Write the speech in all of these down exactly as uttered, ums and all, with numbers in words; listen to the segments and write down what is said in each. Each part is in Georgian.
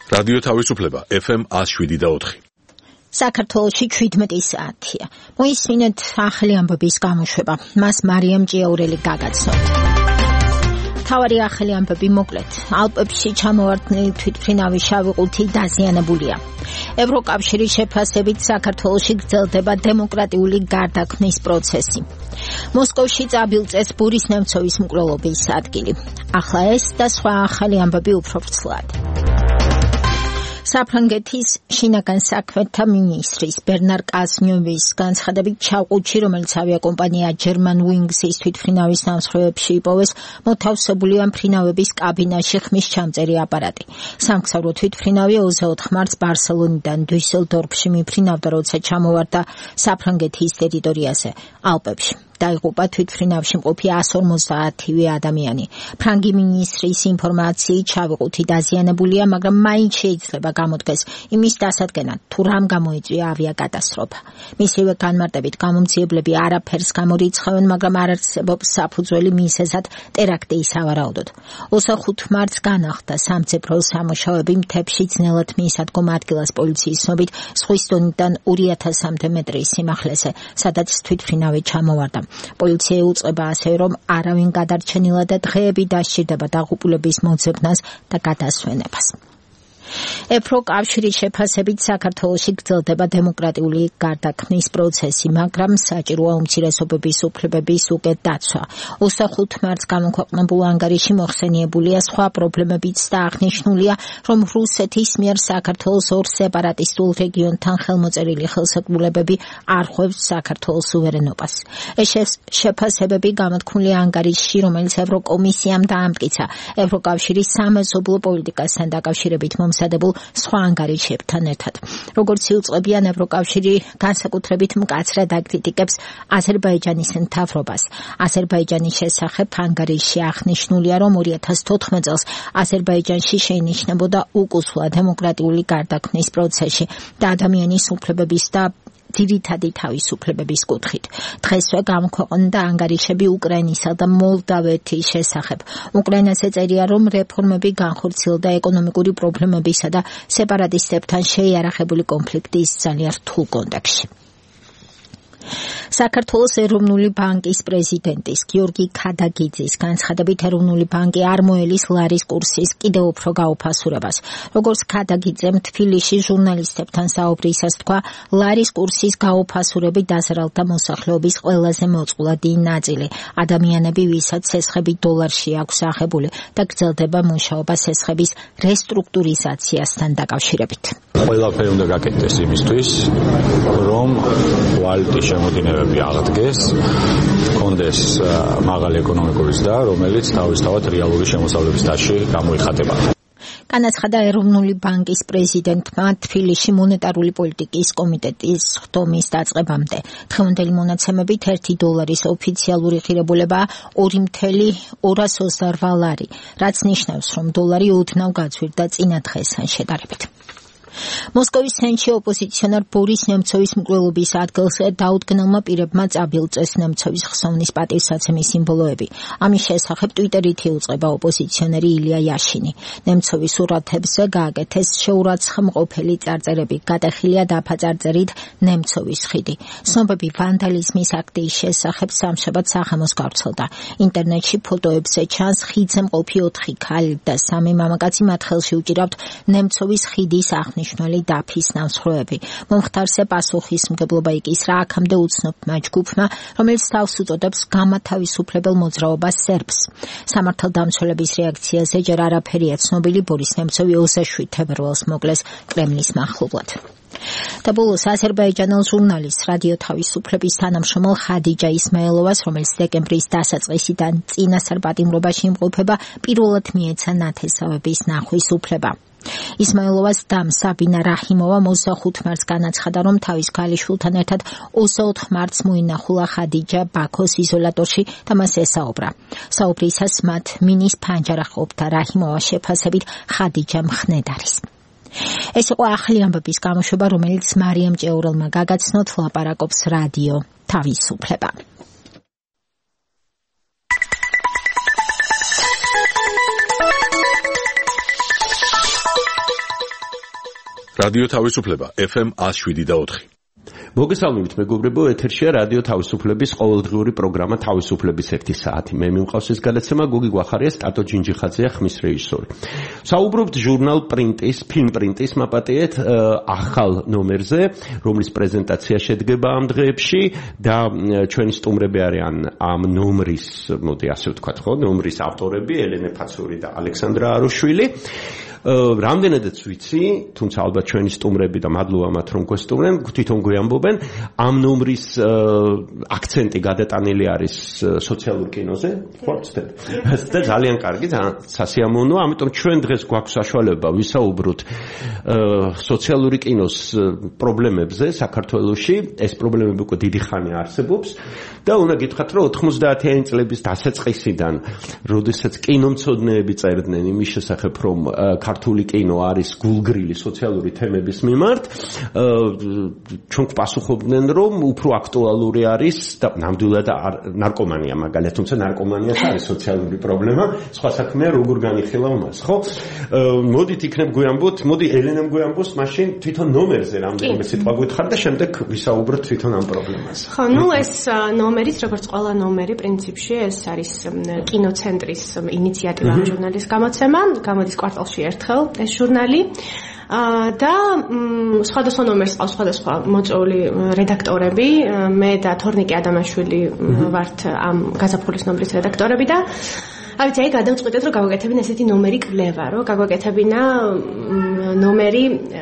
რადიო თავისუფლება ეფ ემ one oh seven და four. საქართველოში seventeen საათია. მოისმინეთ ახალი ამბების გამოშვება. მას მარიამ ჭიაურელი გაგაცნოთ. თავარი ახალი ამბები მოკლედ. ალპებში ჩამოვარდნილი თვითმფრინავის შავი ყუთი დაზიანებულია. ევროკავშირის შეფასებით საქართველოში გრძელდება დემოკრატიული გარდაქმნის პროცესი. მოსკოვში წაბილწეს ბურის ნემცოვის მკვლელობის ადგილი. ახლა ეს და სხვა ახალი ამბები უფრო ვრცლად. საფრანგეთის შინაგან საქმეთა მინისტრის ბერნარ კაზნიოვის განცხადებით ჩავყუთში, რომელიც ავიაკომპანია Germanwings-ის თვითმფრინავის ნამსხვრევებში იპოვეს, მოთავსებულია მფრინავების კაბინაში ხმის ჩამწერი აპარატი. სამგზავრო თვითმფრინავი ოცდაოთხ მარტს ბარსელონიდან დუისელდორფში მიფრინავდა, როცა ჩამოვარდა საფრანგეთის ტერიტორიაზე, ალპებში. დაიღუპა თვითმფრინავში მყოფი one forty ადამიანი. ფრანგი მინისტრის ინფორმაციით შავი ყუთი დაზიანებულია, მაგრამ მაინც შეიძლება გამოდგეს იმის დასადგენად, თუ რამ გამოიწვია ავიაკატასტროფა. მისივე განმარტებით გამომძიებლები არაფერს გამორიცხავენ, მაგრამ არ არსებობს საფუძველი მისეზად ტერაქტი სავარაუდოდ. ოცდახუთ მარტს განახლდა სამძებრო სამუშაოები მთებში ძნელად მიისადგომ ადგილას პოლიციის ცნობით ზღვის დონიდან two thousand მეტრის სიმაღლეზე, სადაც თვითმფრინავი ჩამოვარდა. პოლიცია უწყება ასევე, რომ არავინ გადარჩენილა და დღეები დასჭირდება დაღუპულების მოძებნას და გადასვენებას. ევროკავშირის შეფასებით საქართველოში გრძელდება დემოკრატიული გარდაქმნის პროცესი, მაგრამ საჭიროა უმცირესობების უფლებების უკეთ დაცვა. ოცდახუთ მარტს გამოქვეყნებულ ანგარიში მოხსენიებულია სხვა პრობლემებიც და აღნიშნულია, რომ რუსეთის მიერ საქართველოს ორ სეპარატისტულ რეგიონთან ხელმოწერილი ხელსაყრელობები არ ხვევს საქართველოს სუვერენობას. ეს შეფასებები გამოთქმულია ანგარიშში, რომელიც ევროკომისიამ დაამტკიცა ევროკავშირის სამეზობლო პოლიტიკასთან დაკავშირებით მომზადებულ სხვა ანგარიშებთან ერთად. როგორც იუწყებიან, ევროკავშირი განსაკუთრებით მკაცრად აკრიტიკებს აზერბაიჯანის მთავრობას. აზერბაიჯანის შესახებ ანგარიშში აღნიშნულია, რომ two thousand fourteen წელს აზერბაიჯანში შეინიშნებოდა უკუსვლა დემოკრატიული გარდაქმნის პროცესში და ადამიანის უფლებების და ძირითადი თავისუფლებების კუთხით. დღესვე გამოქვეყნდა ანგარიშები უკრაინისა და მოლდავეთის შესახებ. უკრაინაზე წერია, რომ რეფორმები განხორციელდა ეკონომიკური პრობლემებისა და სეპარატისტებთან შეიარაღებული კონფლიქტის ძალიან რთულ კონტექსტში. საქართველოს ეროვნული ბანკის პრეზიდენტის გიორგი ქადაგიძის განცხადებით, ეროვნული ბანკი არ მოელის ლარის კურსის კიდევ უფრო გაუფასურებას. როგორც ქადაგიძემ თბილისში ჟურნალისტებთან საუბრისას თქვა, ლარის კურსის გაუფასურები დაზარალდა მოსახლეობის ყველაზე მოწყვლადი ნაწილი. ადამიანები, ვისაც სესხები დოლარში აქვს აღებული და გრძელდება მუშაობა სესხების რესტრუქტურიზაციასთან დაკავშირებით. ყველაფერი უნდა გაკეთდეს იმისთვის, რომ ვალუტის შემოდინებები აღდგეს, კონდეს მაღალი ეკონომიკური ზრდა, რომელიც თავისთავად რეალური შემოსავლების დაში გამოიხატება. განაცხადა ეროვნული ბანკის პრეზიდენტმა თბილისში მონეტარული პოლიტიკის კომიტეტის ხდომის დაწყებამდე. დღევანდელი მონაცემებით ერთი დოლარის ოფიციალური ღირებულება two point two eight ლარი, რაც ნიშნავს, რომ დოლარი ოდნავ გაწვირდა წინა დღესთან შედარებით. მოსკოვის ცენტრში ოპოზიციონერ ბორის ნემცოვის მკვლელობის ადგილზე დაუდგენელმა პირებმა წაბილწეს ნემცოვის ხსოვნის პატივსაცემის სიმბოლოები. ამის შესახებ ტვიტერით იუწყება ოპოზიციონერი ილია იაშინი. ნემცოვის სურათებზე გააკეთეს შეურაცხმყოფელი წარწერები, გადახილია დაფაწარწერით ნემცოვის ხიდი. ცნობები ვანდალიზმის აქტის შესახებ სამშაბათ სახამოს გავრცელდა. ინტერნეტში ფოტოებზე ჩანს ხიდზე მყოფი ოთხი ქალი და სამი მამაკაცი, მათ ხელში უჭირავთ ნემცოვის ხიდის აღნიშნული დაფის ნამსხვრევები. მომხდარზე პასუხისმგებლობა იკისრა აქამდე უცნობმა ჯგუფმა, რომელიც თავს უწოდებს გამათავისუფლებელ მოძრაობას სერბს. სამართალდამცველების რეაქციაზე ჯერ არაფერია ცნობილი. ბორის ნემცოვი twenty-seven თებერვალს მოკლეს კრემლის მახლობლად. და ბოლოს აზერბაიჯანელ ჟურნალისტ რადიო თავისუფლების თანამშრომელ ხადიჯა ისმაილოვას, რომელიც დეკემბრის დასაწყისიდან წინასწარ პატიმრობაში იმყოფება, პირველად მიეცა ნათესავების ნახვის უფლება. ისმაილოვას დამ საბინა რაჰიმოვა ოცდახუთ მარტს განაცხადა, რომ თავის ქალიშვილთან ერთად ოცდაოთხ მარტს მოინახულა ხადიჯა ბაქოს იზოლატორში და მას ესაუბრა. საუბრისას მათ მინის ფანჯარა ყოფდა. რაჰიმოვა შეფასებით ხადიჯა მხნედ არის. ეს იყო ახალი ამბების გამოშვება, რომელიც მარიამ ჭიაურელმა გაგაცნოთ. ლაპარაკობს რადიო თავისუფლება. რადიო თავისუფლება ეფ ემ one oh seven point four. მოგესალმებით მეგობრებო, ეთერშია რადიო თავისუფლების ყოველდღიური პროგრამა თავისუფლების ერთი საათი. მე მიმყავს ეს გადაცემა, გოგი გვახარია, სტატო ჯინჯიხაძეა ხმის რეჟისორი. საუბრობთ ჟურნალ პრინტის, ფილმ პრინტის მაპატიეთ ახალ ნომერზე, რომლის პრეზენტაცია შედგება ამ დღეებში და ჩვენი სტუმრები არიან ამ ნომრის, მოდი ასე ვთქვათ, ხო, ნომრის ავტორები ელენე ფაცური და ალექსანდრა აროშვილი. რამდენადაც ვიცი, თუმცა ალბათ ჩვენი სტუმრები და მადლობა მათ რომ გვესტუმრენ, თვითონ გვიამბობენ, ამ ნომრის აქცენტი გადატანილი არის სოციალურ კინოზე, ხო, ცდები. და ძალიან კარგი, სასიამოვნოა, ამიტომ ჩვენ დღეს გვაქვს საშუალება ვისაუბროთ სოციალური კინოს პრობლემებზე საქართველოში. ეს პრობლემები უკვე დიდი ხანია არსებობს და უნდა გითხრათ, რომ ოთხმოცდაათიანი წლების დასაწყისიდან, როდესაც კინომცოდნეები წერდნენ იმის შესახებ, რომ ქართული კინო არის გულგრილი სოციალური თემების მიმართ, ჩვენ გვპასუხობდნენ, რომ უფრო აქტუალური არის და ნამდვილად ნარკომანია მაგალითად, თუმცა ნარკომანიაც არის სოციალური პრობლემა, სხვა საქმეა როგორ განიხილავ მას, ხო? მოდით იქნებ გვიამბოთ, მოდი ელენამ გვიამბოს მაშინ თვითონ ნომერზე რამდენიმე სიტყვა გითხარ და შემდეგ ვისაუბროთ თვითონ ამ პრობლემაზე. ხო, ნუ ეს ნომერიც, როგორც ყველა ნომერი პრინციპში, ეს არის კინოცენტრის ინიციატივა ჟურნალის გამოცემა, გამოდის კვარტალში ერთხელ ეს ჟურნალი და სხვადასხვა ნომერს ყავს სხვადასხვა მოწვეული რედაქტორები. მე და თორნიკე ადამაშვილი ვართ ამ გაზაფხულის ნომრის რედაქტორები და აი ვიცი, აი გადავწყვიტეთ, რომ გავაკეთებინა ესეთი ნომერი კვლევა, რომ გავაკეთებინა ნომერი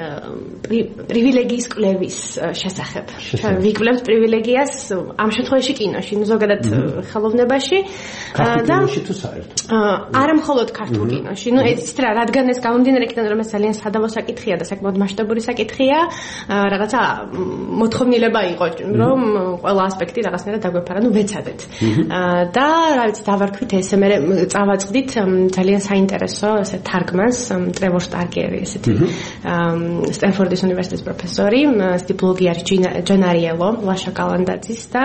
პრივილეგიის კვლევის შესახებ. ჩვენ ვიკვლევთ პრივილეგიას ამ შემთხვევაში კინოში, ნუ ზოგადად ხელოვნებაში და თუ საერთოდ. არა მხოლოდ ქართულ კინოში. ნუ ეს რა, რადგან ეს გამომდინარე იქიდან, რომ ეს ძალიან სადავო საკითხია და საკმაოდ მასშტაბური საკითხია, რაღაცა მოთხოვნილება იყო, რომ ყველა ასპექტი რაღაცნაირად დაგვეფარა, ნუ ვეცადეთ. და რა ვიცი, დავარქვით ესე მე წავაწყდით ძალიან საინტერესო ესე თარგმანს, ტრევორ სტარკერი, ესეთი სტენფორდის უნივერსიტეტის პროფესორი, ესეთი ბლოგი არის ჯონ არიელო, ლაშა კალანდაძის და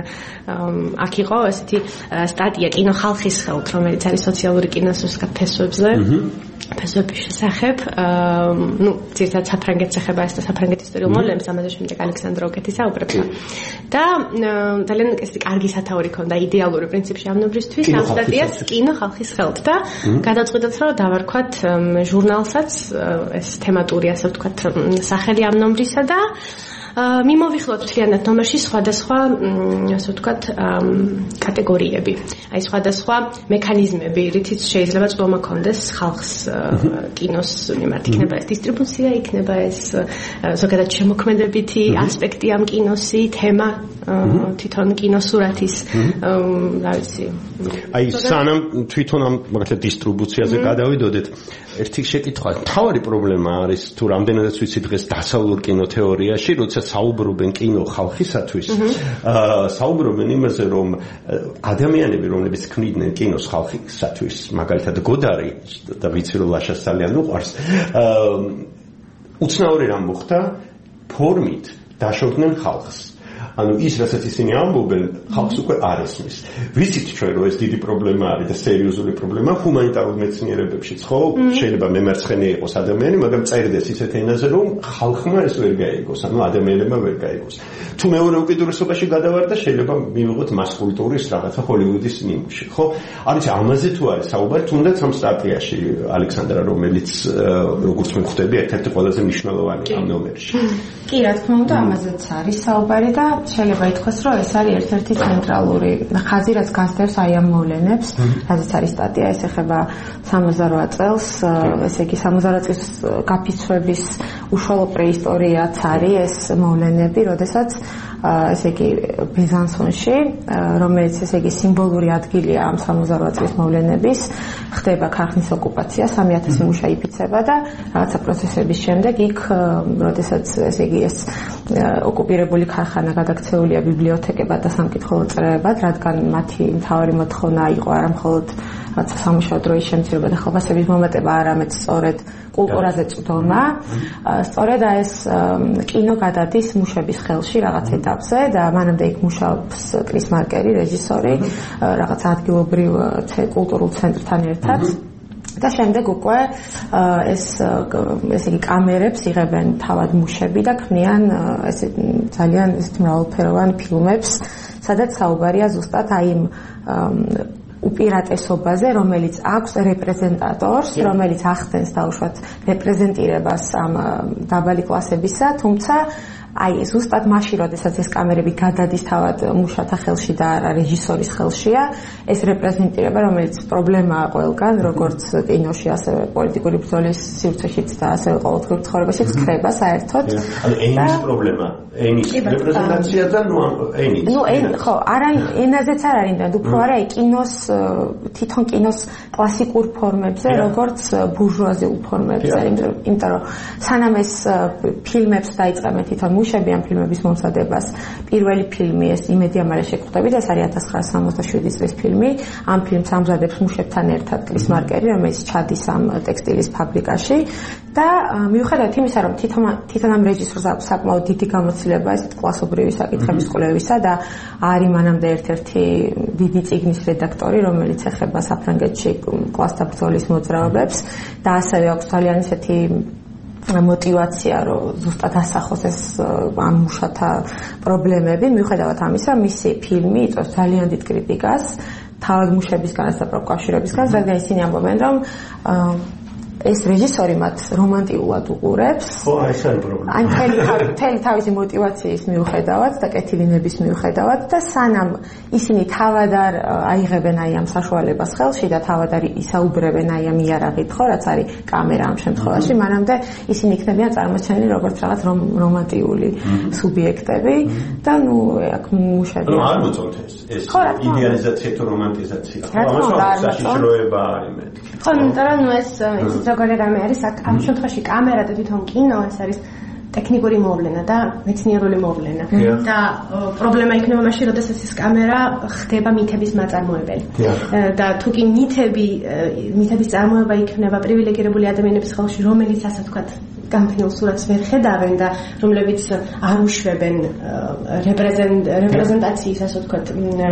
აქ იყო ესეთი სტატია კინო ხალხის ხელთ, რომელიც არის სოციალური კინოს უსკათ ფესვებზე. ფესვების შესახებ, ნუ ძირითადად საფრანგეთს ეხება ეს და საფრანგეთის ისტორიულ მოვლენებს, ამაზე შემდეგ ალექსანდრა ოკეთი საუბრობს. და ძალიან ესეთი კარგი სათაური ქონდა იდეალური პრინციპში ამ ნომრისთვის, ამ სტატიას კინო ხალხის ხელთ და გადავწყვიტეთ, რომ დავარქვათ ჟურნალსაც ეს თემატური, ასე ვთქვათ, სახელი ამ ნომრისა და მიმოვიხილოთ მთლიანად ნომერში სხვადასხვა, ასე ვთქვათ, კატეგორიები. აი სხვადასხვა მექანიზმები, რითიც შეიძლება წვომა კონდეს ხალხს კინოს მიმართ. იქნება ეს დისტრიბუცია, იქნება ეს ზოგადად შემოქმედებითი ასპექტი ამ კინოსი, თემა თვითონ კინოსურათის, რა ვიცი. აი სანამ თვითონ ამ მაგალითად დისტრიბუციაზე გადავიდოდეთ, ერთი შეკითხვა, თავარი პრობლემა არის თუ რამდენადაც ვიცი დღეს დასავლურ კინოთეორიაში, როცა საუბრობენ კინო ხალხისათვის, საუბრობენ იმაზე, რომ ადამიანები, რომლებიც ქმნიდნენ კინოს ხალხისათვის, მაგალითად გოდარი და ვიცი რომ ლაშას ძალიან უყვარს, უცნაური რამ მოხდა, ფორმით დაშორდნენ ხალხს. ანუ ის, რასაც ისინი ამბობენ, ხალხს უკვე არ ესმის. ვიცით ჩვენ, რომ ეს დიდი პრობლემა არის და სერიოზული პრობლემა ჰუმანიტარულ მეცნიერებებშიც, ხო? შეიძლება მემარცხენე იყოს ადამიანი, მაგრამ წერდეს ისეთ ენაზე, რომ ხალხმა ეს ვერ გაიგოს, ანუ ადამიანებმა ვერ გაიგოს. თუ მეორე უკიდურესობაში გადავარდა, შეიძლება მივიღოთ მასკულტურის რაღაცა ჰოლივუდის ნიმუში, ხო? არის ამაზე თუ არის საუბარი, თუნდაც ამ სტატიაში ალექსანდრა, რომელიც როგორც მე ხვდები, ერთ-ერთი ყველაზე მნიშვნელოვანი ამ ნომერში. კი, რა თქმა უნდა, ამაზეც არის საუბარი და შეიძლება ითქვას, რომ ეს არის ერთ-ერთი ცენტრალური ხაზი, რაც გასდევს აი ამ მოვლენებს, რადგან არის სტატია, ეს ეხება სამოცდარვა წელს, ესე იგი სამოცდარვა წლის გაფიცვების უშუალო პრეისტორიაც არის ეს მოვლენები, როდესაც ესე იგი ბიზანტონში, რომელიც ესე იგი სიმბოლური ადგილია ამ სამოცდარვა წლის მოვლენების, ხდება ქარხნის ოკუპაცია, სამი ათასი მუშა იფიცება და რაღაცა პროცესების შემდეგ იქ, როდესაც ესე იგი ეს ოკუპირებული ქარხანა გადაქცეულია ბიბლიოთეკებად და სამკითხველო წრეებად, რადგან მათი მთავარი მოთხოვნა იყო არა მხოლოდ რაღაცა სამუშაო დროის შემცირება და ხალხასების მომატება, არამედ სწორედ კულტურაზე წვდომა. სწორედ ეს კინო გადადის მუშების ხელში რაღაც ეტაპზე და მანამდე იქ მუშაობს კრის მარკერი, რეჟისორი, რაღაც ადგილობრივ კულტურულ ცენტრთან ერთად. და შემდეგ უკვე ეს ესე იგი კამერებს იღებენ თავად მუშები და ქმნიან ესე ძალიან ისეთ მრავალფეროვან ფილმებს, სადაც საუბარია ზუსტად აი იმ უპირატესობაზე, რომელიც აქვს რეპრეზენტატორს, რომელიც ახდენს დაუშვათ რეპრეზენტირებას ამ დაბალი კლასებისა, თუმცა აი ზუსტად მაშინ, როდესაც ეს კამერები გადადის თავად მუშათა ხელში და არა რეჟისორის ხელშია, ეს რეპრეზენტირება, რომელიც პრობლემაა ყველგან, როგორც კინოში, ასევე პოლიტიკური ბრძოლის სივრცეშიც და ასევე ყოველდღიურ ცხოვრებაშიც ხდება საერთოდ. ანუ ენის პრობლემა, ენის რეპრეზენტაცია და ნუ ენის. ნუ ენი, ხო, არა ენაზეც არ არის, უფრო არა კინოს თვითონ კინოს კლასიკურ ფორმებზე, როგორც ბურჟუაზიულ ფორმებზე, იმიტომ რომ სანამ ეს ფილმებს დაიწყებენ თვითონ მუშები ამ ფილმების მომზადებას. პირველი ფილმი ეს იმედი ამარე შეგხვდებით, ეს არის ათას ცხრაასა სამოცდაშვიდი წლის ფილმი. ამ ფილმს ამზადებს მუშებთან ერთად კრის მარკერი, რომელიც ჩადის ამ ტექსტილის ფაბრიკაში და მიუხედავად იმისა, რომ თვითონ თვითონ ამ რეჟისორს აქვს საკმაოდ დიდი გამოცდილება ესეთ კლასობრივი საკითხების კვლევისა და არის მანამდე ერთ-ერთი დიდი წიგნის რედაქტორი, რომელიც ეხება საფრანგეთში კლასთა ბრძოლის მოძრაობებს და ასევე აქვს ძალიან ისეთი мотивация, რომ ზუსტად ასახოს ეს ამ მუშათა პრობლემები, მიუხედავად ამისა, მისი ფილმი იწვევს ძალიან დიდ კრიტიკას თავად მუშებისგანაც და პროფკავშირებისგან, რადგან ისინი ამბობენ, რომ ეს რეჟისორი მათ რომანტიულად უყურებს. ხო, ეს არის პრობლემა. ან მთელი თავისი мотиваციის მიუხედავად და კეთილინების მიუხედავად და სანამ ისინი თავად არ აიღებენ აი ამ საშუალებას ხელში და თავად არ ისაუბრებენ აი ამ იარაღით, ხო, რაც არის კამერა ამ შემთხვევაში, მანამდე ისინი იქნებიან წარმოჩენილი როგორც რაღაც რომანტიული სუბიექტები და ნუ აქ მუშები. ნუ არ მოწონთ ეს ეს იდეალიზაცია თუ რომანტიზაცია. ხო, ამას საშიშროება არის მეთქი. ხო, იმიტომ რომ ნუ ეს ზოგადად რამე არის ამ შემთხვევაში კამერა და თვითონ კინო ეს არის ტექნიკური მოვლენა და მეცნიერული მოვლენა და პრობლემა იქნება მაშინ, როდესაც ეს კამერა ხდება მითების მაწარმოებელი და თუ კი მითები მითების წარმოება იქნება პრივილეგირებული ადამიანების ხელში, რომელიც ასე ვთქვათ გამფრინულ სურათს ვერ ხედავენ და რომლებიც არ უშვებენ რეპრეზენტაციის ასე ვთქვათ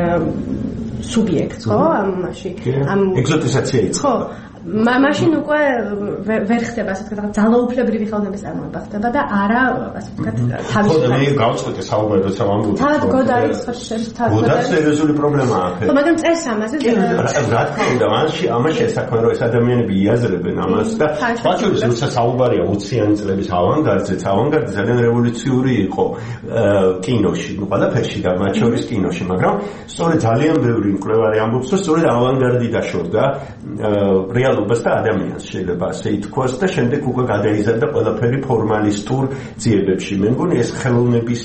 სუბიექტს, ხო, ამაში ამ ეგზოტიზაცია ხო მაშინ უკვე ვერ ხდება ასე ვთქვათ ძალაუფლებრივი ხელოვნების წარმოება ხდება და არა ასე ვთქვათ თავის ხო და მე გავწყვეტე საუბარი როცა ვამბობ თავად გოდარის ხერხს თავად გოდარ სერიოზული პრობლემაა ხო მაგრამ წერს ამაზე რა თქმა უნდა მაშინ ამაში ესაქმე რომ ეს ადამიანები იაზრებენ ამას და ბაჩურის როცა საუბარია ოციანი წლების ავანგარდზე ავანგარდი ძალიან რევოლუციური იყო კინოში ნუ ყველაფერში და მათ შორის კინოში მაგრამ სწორედ ძალიან ბევრი მკვლევარი ამბობს რომ სწორედ ავანგარდი დაშორდა რეალობას და ადამიანს შეიძლება ასე ითქვას და შემდეგ უკვე გადაიზარდა ყველაფერი ფორმალისტურ ძიებებში. მე მგონი ეს ხელოვნების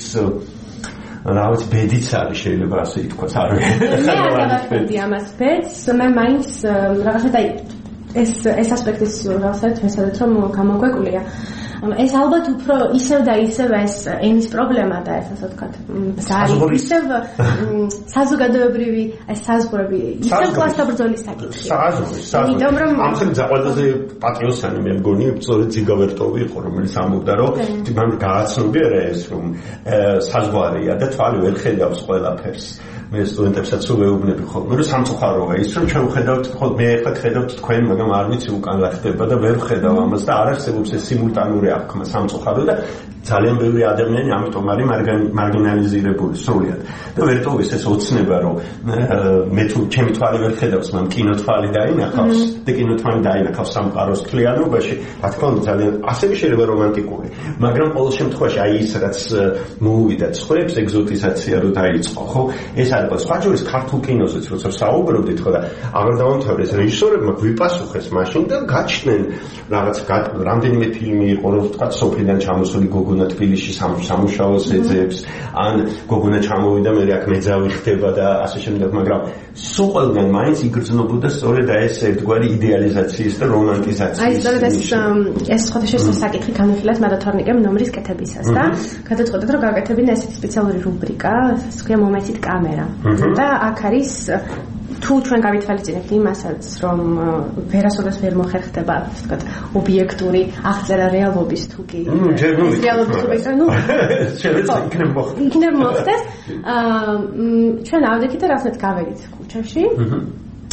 რაღაც ბედიც არის შეიძლება ასე ითქვას. არ ვიცი. მე არ გავაკეთე ამას ბედს, მე მაინც რაღაცა და ეს ეს ასპექტის რაღაცა თვესაც რომ გამოგვეკვლია. ეს ალბათ უფრო ისევ და ისევ ეს ენის პრობლემა და ეს ასე ვთქვათ ზარი ისევ საზოგადოებრივი ეს საზღვრები ისევ კლასთა ბრძოლის საკითხია. საზღვრები. ამ შემთხვევაში ყველაზე პატიოსანი მე მგონი სწორედ ზიგავერტოვი იყო რომელიც ამბობდა რომ მან გააცნობიერა ეს რომ საზღვარია და თვალი ვერ ხედავს ყველაფერს. მე სტუდენტებსაც ვეუბნები ხოლმე რომ სამწუხაროა ის რომ ჩვენ ვხედავთ ხოლმე მე ახლა ხედავთ თქვენ მაგრამ არ ვიცი უკან რა ხდება და ვერ ვხედავ ამას და არ არსებობს ეს სიმულტანური აღქმა სამწუხარო და ძალიან ბევრი ადამიანი ამიტომ არის მარგინალიზირებული სრულად და ვერტოვის ეს ოცნება რომ მე თუ ჩემი თვალი ვერ ხედავს მაგრამ კინოთვალი დაინახავს და კინოთვალი დაინახავს სამყაროს თლიანობაში რა თქმა უნდა ძალიან ასევე შეიძლება რომანტიკული მაგრამ ყოველ შემთხვევაში აი ის რაც მოუვიდა ცხრებს ეგზოტიზაცია რო დაიწყო ხო ეს არის სხვა ჯერის ქართულ კინოზეც როცა საუბრობდით ხო და აღარ დავამთავრეს რეჟისორებმა გვიპასუხეს მაშინ და გაჩნდნენ რაღაც რამდენიმე ფილმი იყო რომ თქვა სოფლიდან ჩამოსული გოგონა თბილისში სამუშაოს ეძებს ან გოგონა ჩამოვიდა მე აქ მეძავი ხდება და ასე შემდეგ მაგრამ სულ ყველგან მაინც იგრძნობოდა სწორედ ეს ერთგვარი იდეალიზაციის და რომანტიზაციის აი სწორედ ეს ეს სხვადასხვა საკითხი განვიხილეთ მადათორნიკემ ნომრის კეთებისას და გადაწყვეტეთ რომ გავაკეთებინა ესეთი სპეციალური რუბრიკა ეს ქვია მომეცით კამერა და აქ არის თუ ჩვენ გავითვალისწინებთ იმასაც რომ ვერასოდეს ვერ მოხერხდება ასე ვთქვათ ობიექტური აღწერა რეალობის თუ კი რეალობის ობიექტური ნუ შეიძლება იქნებ მოხდეს იქნებ მოხდეს ჩვენ ავდექით და რასაც გავედით ქუჩაში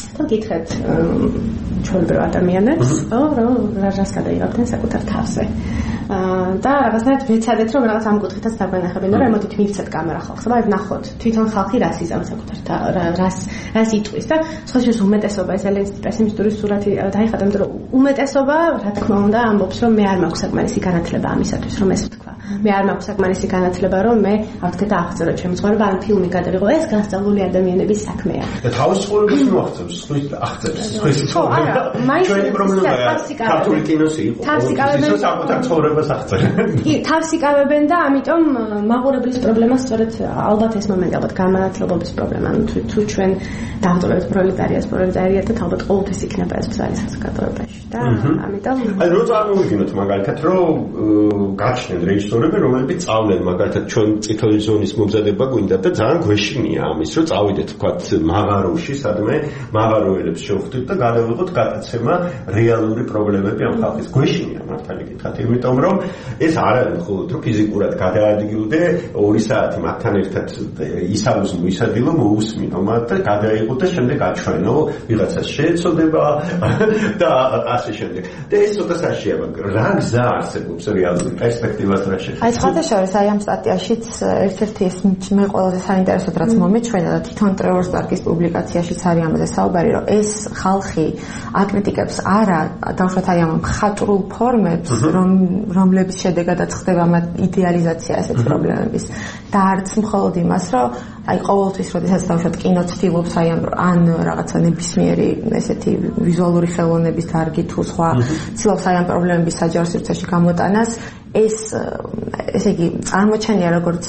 და გითხრათ ჩვეულებრივ ადამიანებს, ხო, რომ რას გადაიღებდნენ საკუთარ თავზე. და რაღაცნაირად ვეცადეთ რომ რაღაც ამ კუთხითაც დაგვენახებინ, რომ ემოდით მივცეთ კამერა ხალხს, და ნახოთ თვითონ ხალხი რას იზამს საკუთარ რას რას იტყვის და სხვა შეს უმეტესობა ეს ელენსი პესიმისტური სურათი დაიხადა, იმიტომ რომ უმეტესობა რა თქმა უნდა ამბობს რომ მე არ მაქვს საკმარისი განათლება ამისათვის რომ ეს ვთქვა. მე არ მაქვს საკმარისი განათლება რომ მე ავთქე და აღწერო ჩემი ცხოვრება ან ფილმი გადავიღო, ეს განსწავლული ადამიანების საქმეა. და თავის ცხოვრებას მოახცევს, ხვის აღწერს, ხვის ცხოვრება. ჩვენი პრობლემაა ქართული კინოსი იყო. ის საკუთარ ცხოვრებას აღწერენ. კი, თავს იკავებენ და ამიტომ მაყურებლის პრობლემა სწორედ ალბათ ეს მომენტი, ალბათ განმანათლებლობის პრობლემა. თუ თუ ჩვენ დავწოვებთ პროლეტარიას, პროლეტარიატად ალბათ ყოველთვის იქნება ეს ბრძალის საზოგადოებაში და ამიტომ აი რო წარმოვიდგინოთ მაგალითად რომ გაჩნდნენ რეჟისორები, რომლებიც წავლენ მაგალითად ჩვენ წითელი ზონის მომზადება გვინდა და ძალიან გვეშინია ამის რომ წავიდეთ თქვათ მაღაროში, სადმე მაღაროელებს შევხვდით და გადავიღოთ გადაცემა რეალური პრობლემები ამ ხალხის. გვეშინია მართალი გითხრათ, იმიტომ რომ ეს არ არის მხოლოდ რომ ფიზიკურად გადაადგილდე ორი საათი მათთან ერთად ისაუზმო, ისადილო, მოусმინო მათ და გადაიღო და შემდეგ აჩვენო ვიღაცას შეეცოდება და ასე შემდეგ. და ეს ცოტა საშია, მაგრამ რა გზა არსებობს რეალური პერსპექტივას რა შეხედა? აი სხვათა შორის აი ამ სტატიაშიც ერთ-ერთი ეს მე ყველაზე საინტერესოდ რაც მომეჩვენა და თვითონ ტრევორ სტარკის პუბლიკაციაშიც არის ამაზე საუბარი, რომ ეს ხალხი აკრიტიკებს არა დავუშვათ აი ამ მხატვრულ ფორმებს, რომ რომლების შედეგადაც ხდება მათ იდეალიზაცია ესეთი პრობლემების და არც მხოლოდ იმას, რომ აი ყოველთვის როდესაც დავუშვათ კინო ცდილობს აი ამ ან რაღაცა ნებისმიერი ესეთი ვიზუალური ხელოვნების დარგი თუ სხვა ცდილობს აი ამ პრობლემების საჯარო სივრცეში გამოტანას, ეს ესე იგი წარმოჩენია როგორც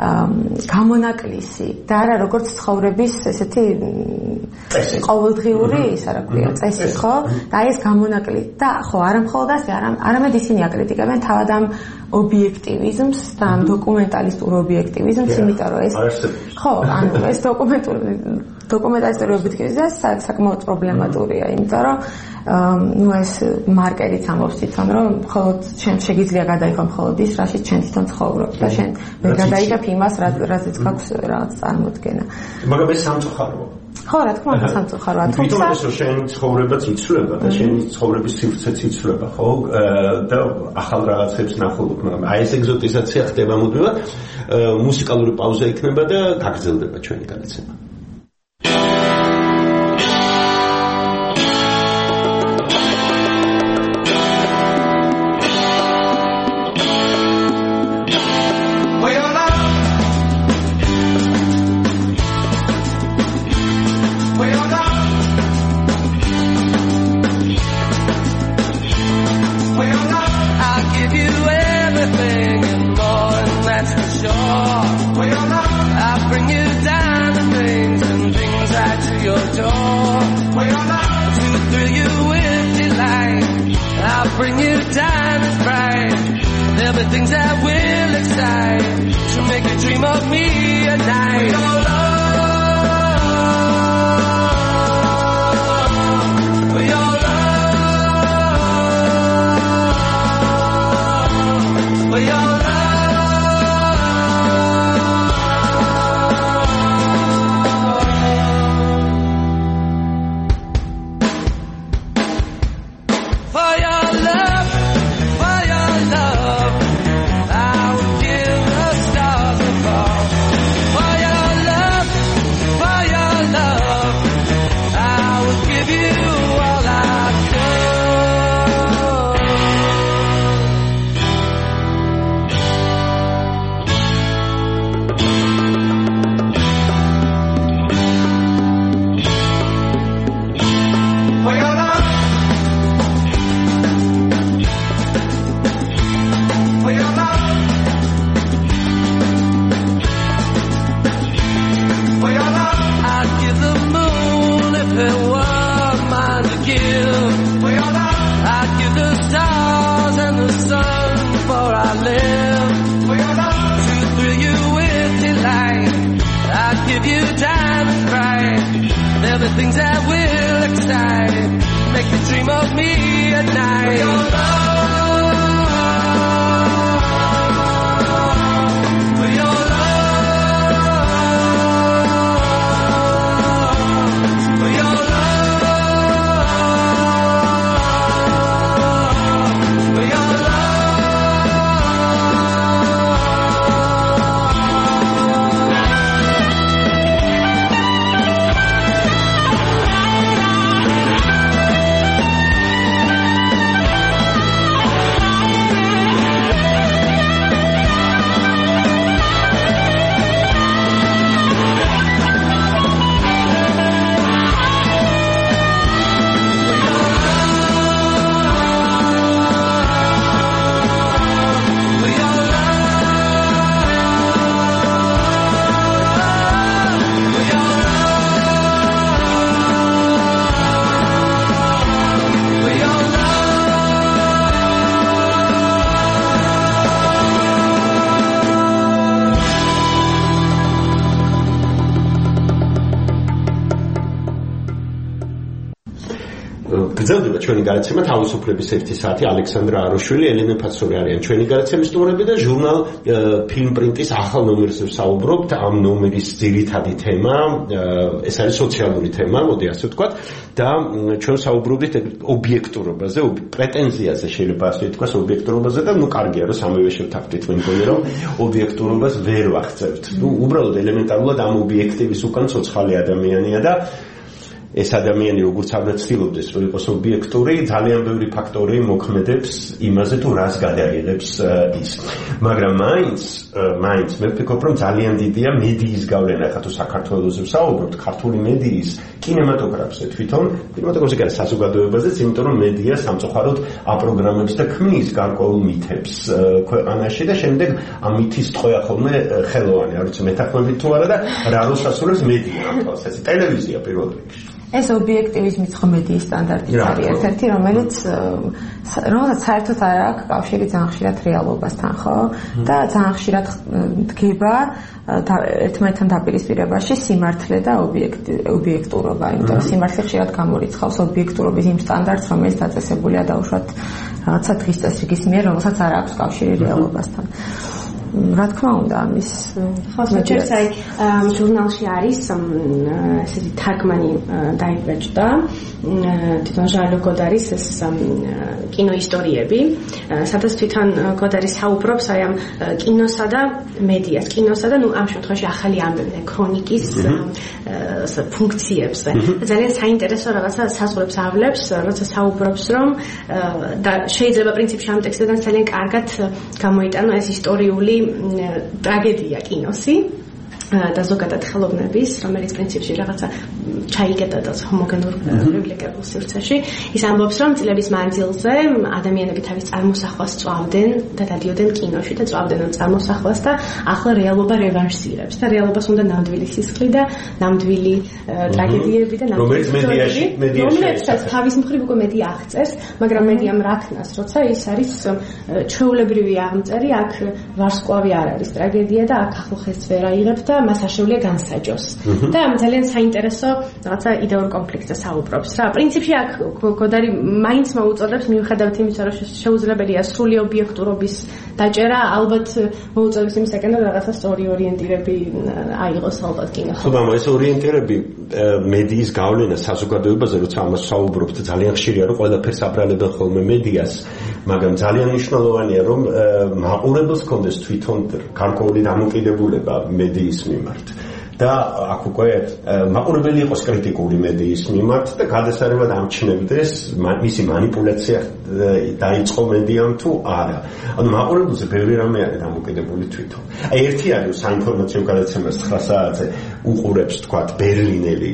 გამონაკლისი და არა როგორც ცხოვრების ესეთი ყოველდღიური ისა რა ქვია წესი, ხო? და ეს გამონაკლისი და ხო არა მხოლოდ ასე, არამედ ისინი აკრიტიკებენ თავად ამ ობიექტივიზმს და ამ დოკუმენტალისტურ ობიექტივიზმს, იმიტომ რომ ეს ხო, ანუ ეს დოკუმენტური დოკუმენტალისტური ობიექტივიზმი საკმაოდ პრობლემატურია, იმიტომ რომ ну ეს მარკერიც ამბობს თვითონ რომ მხოლოდ შენ შეგიძლია გადაიღო მხოლოდ ის, რაშიც შენ თვითონ ცხოვრობ და შენ ვერ გადაიღებ იმას, რაზეც გაქვს რაღაც წარმოდგენა. მაგრამ ეს სამწუხაროა. ხო, რა თქმა უნდა სამწუხაროა, თუმცა ეს რომ შენი ცხოვრებაც იცვლება და შენი ცხოვრების სივრცეც იცვლება, ხო? და ახალ რაღაცებს ნახულობ, მაგრამ აი ეს ეგზოტიზაცია ხდება მუდმივად. მუსიკალური პაუზა იქნება და გაგრძელდება ჩვენი გადაცემა. Things that will excite to make you dream of me at night. We all love, we all love, we all love. For your love, for your love. Things that will excite, make you dream of me at night. We all love, we all love, we all love. გრძელდება ჩვენი გადაცემა თავისუფლების ერთი საათი ალექსანდრა აროშვილი, ელენე ფაცური არიან ჩვენი გადაცემის სტუმრები და ჟურნალ ფილმ პრინტის ახალ ნომერზე ვსაუბრობთ. ამ ნომერის ძირითადი თემა ეს არის სოციალური თემა, მოდი ასე ვთქვათ და ჩვენ საუბრობთ ობიექტურობაზე, პრეტენზიაზე შეიძლება ასე ვთქვათ, ობიექტურობაზე და ნუ კარგია რომ სამივე შევთანხმდით, მე მგონი რომ ობიექტურობას ვერ ვახცევთ. ნუ უბრალოდ ელემენტარულად ამ ობიექტივის უკან ცოცხალი ადამიანია და ეს ადამიანი როგორც აღარ ცდილობდეს რომ იყოს ობიექტური, ძალიან ბევრი ფაქტორი მოქმედებს იმაზე თუ რას გადაიღებს ის. მაგრამ მაინც, მაინც მე ვფიქრობ რომ ძალიან დიდია მედიის გავლენა, ხა თუ საქართველოსზე ვსაუბრობთ, ქართული მედიის კინემატოგრაფზე თვითონ, კინემატოგრაფზე კი არა საზოგადოებაზეც, იმიტომ რომ მედია სამწუხაროდ აპროგრამებს და ქმნის გარკვეულ მითებს ქვეყანაში და შემდეგ ამ მითის ტყვეა ხოლმე ხელოვანი, არ ვიცი მეთანხმებით თუ არა და რა როლს ასრულებს მედია ამ თვალს, ეს ტელევიზია პირველ რიგში. ეს ობიექტივიზმის ხმედიის სტანდარტი არის ერთ-ერთი, რომელიც რომელსაც საერთოდ არ აქვს კავშირი ძალიან ხშირად რეალობასთან, ხო? და ძალიან ხშირად დგება ერთმანეთთან დაპირისპირებაში სიმართლე და ობიექტურობა, იმიტომ რომ სიმართლე ხშირად გამორიცხავს ობიექტურობის იმ სტანდარტს, რომელიც დაწესებულია დაუშვათ რაღაცა დღის წესრიგის მიერ, რომელსაც არ აქვს კავშირი რეალობასთან. რა თქმა უნდა ამის ხო საერთოდ აი ჟურნალში არის ესეთი თარგმანი დაიბეჭდა თვითონ ჟალო გოდარის ეს კინოისტორიები სადაც თვითონ გოდარი საუბრობს აი ამ კინოსა და მედიას კინოსა და ნუ ამ შემთხვევაში ახალი ამბები ქრონიკის ფუნქციებზე ძალიან საინტერესო რაღაცა საზღვრებს ავლებს როცა საუბრობს რომ და შეიძლება პრინციპში ამ ტექსტიდან ძალიან კარგად გამოიტანო ეს ისტორიული ტრაგედია კინოსი და ზოგადად ხელოვნების, რომელიც პრინციპში რაღაცა ჩაიგდა და ჰომოგენურ პრივილეგირებულ სივრცეში, ის ამბობს, რომ წლების მანძილზე ადამიანები თავის წარმოსახვას წვავდნენ და დადიოდნენ კინოში და წვავდნენ ამ წარმოსახვას და ახლა რეალობა რევანშს იღებს და რეალობას უნდა ნამდვილი სისხლი და ნამდვილი ტრაგედიები და ნამდვილი მედიაში რომელსაც თავის მხრივ უკვე მედია აღწერს, მაგრამ მედიამ რა ქნას, როცა ის არის ჩვეულებრივი აღმწერი, აქ ვარსკვლავი არ არის ტრაგედია და აქ ახლო ხეს ვერ აიღებს და მას აშეულია განსაჯოს. და ძალიან საინტერესო რაღაცა იდეურ კონფლიქტზე საუბრობს. რა, პრინციპში აქ გოდარი მაინც მოუწოდებს მიუხედავად იმისა, რომ შეუძლებელია სრული ობიექტურობის დაჭერა, ალბათ მოუწოდებს იმისაკენ, რომ რაღაცა სწორი ორიენტირები აიღოს ალბათ კინოში. ხო, მაგრამ ეს ორიენტირები მედიის გავლენა საზოგადოებაზე, როცა ამას საუბრობთ, ძალიან ხშირია, რომ ყველაფერს აბრალებენ ხოლმე მედიას, მაგრამ ძალიან მნიშვნელოვანია, რომ მაყურებელს ჰქონდეს თვითონ გარკვეული დამოკიდებულება მედიის მიმართ. და აქ უკვე მაყურებელი იყოს კრიტიკული მედიის მიმართ და გადასარევად ამჩნევდეს მისი манипуляცია დაიწყო მედიამ თუ არა. ანუ მაყურებელზე ბევრი რამე არის დამოკიდებული თვითონ. აი ერთი არის საინფორმაციო გადაცემას ცხრა საათზე უყურებს თქვა ბერლინელი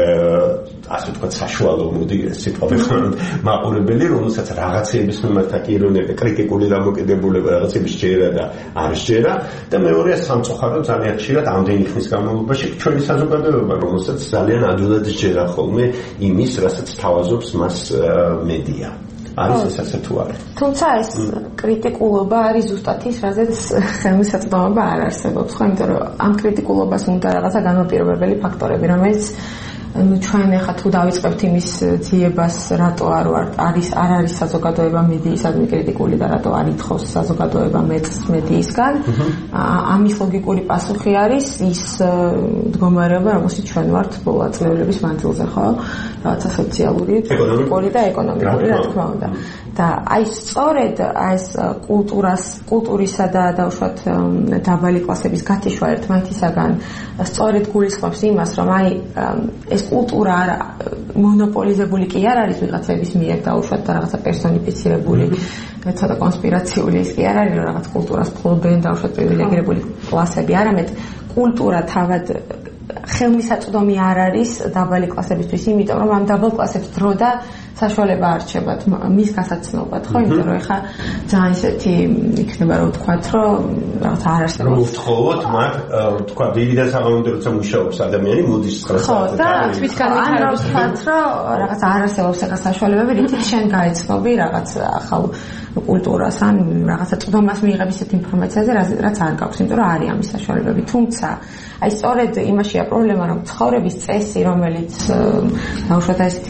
ასე თქვა საშუალო მოდი სიტყვა ვიხმაროთ მაყურებელი რომელსაც რაღაცეების მიმართ აკირონებს კრიტიკული დამოკიდებულება რაღაცების ჯერა და არ ჯერა და მეორეა სამწუხაროდ ძალიან ხშირად ამდენი ხნის განმავლობაში ჩვენი საზოგადოება რომელსაც ძალიან ადვილად ჯერა ხოლმე იმის რასაც თავაზობს მას მედია არის ეს ასე თუ არა თუმცა ეს კრიტიკულობა არის ზუსტად ის რაზეც ხელმისაწვდომობა არ არსებობს ხო იმიტომ რომ ამ კრიტიკულობას უნდა რაღაცა განმაპირობებელი ფაქტორები რომელიც ну ჩვენ ახლა თუ დავიწყებთ იმის ძიებას რატო არ ვარ არის არ არის საზოგადოება მედიისადმი კრიტიკული და რატო არ ითხოვს საზოგადოება მეტს მედიისგან ამის ლოგიკური პასუხი არის ის მდგომარეობა რომელშიც ჩვენ ვართ ბოლო წლების მანძილზე ხო რაღაცა სოციალური პოლიტიკური და ეკონომიკური რა თქმა უნდა და აი სწორედ ეს კულტურას კულტურისა და დაუშვათ დაბალი კლასების გათიშვა ერთმანეთისაგან სწორედ გულისხმობს იმას რომ აი ეს კულტურა არა მონოპოლიზებული კი არ არის ვიღაცების მიერ დაუშვათ და რაღაცა პერსონიფიცირებული ცოტა კონსპირაციული ის კი არ არის რომ რაღაც კულტურას ფლობენ დაუშვათ პრივილეგირებული კლასები არამედ კულტურა თავად ხელმისაწვდომი არ არის დაბალი კლასებისთვის იმიტომ რომ ამ დაბალ კლასებს დრო და საშუალება არჩებათ მის გასაცნობად ხო იმიტომ რომ ეხა ძალიან ისეთი იქნება რომ ვთქვათ რომ რაღაც არ არსებობს რომ ვთხოვოთ მაგ თქვა ვიდრე საღამომდე როცა მუშაობს ადამიანი მოდის ცხრა საათზე და თვით განვითარების ვთქვათ რომ რაღაც არ არსებობს ეხა საშუალებები რითიც შენ გაეცნობი რაღაც ახალ კულტურას ან რაღაცა წვდომას მიიღების ეს ინფორმაციაზე რაც არ გაქვს იმიტომ რომ არის ამის საშუალებები თუმცა აი სწორედ იმაში შემთხვევაშია პრობლემა, რომ ცხოვრების წესი, რომელიც დაუშვათ ესეთი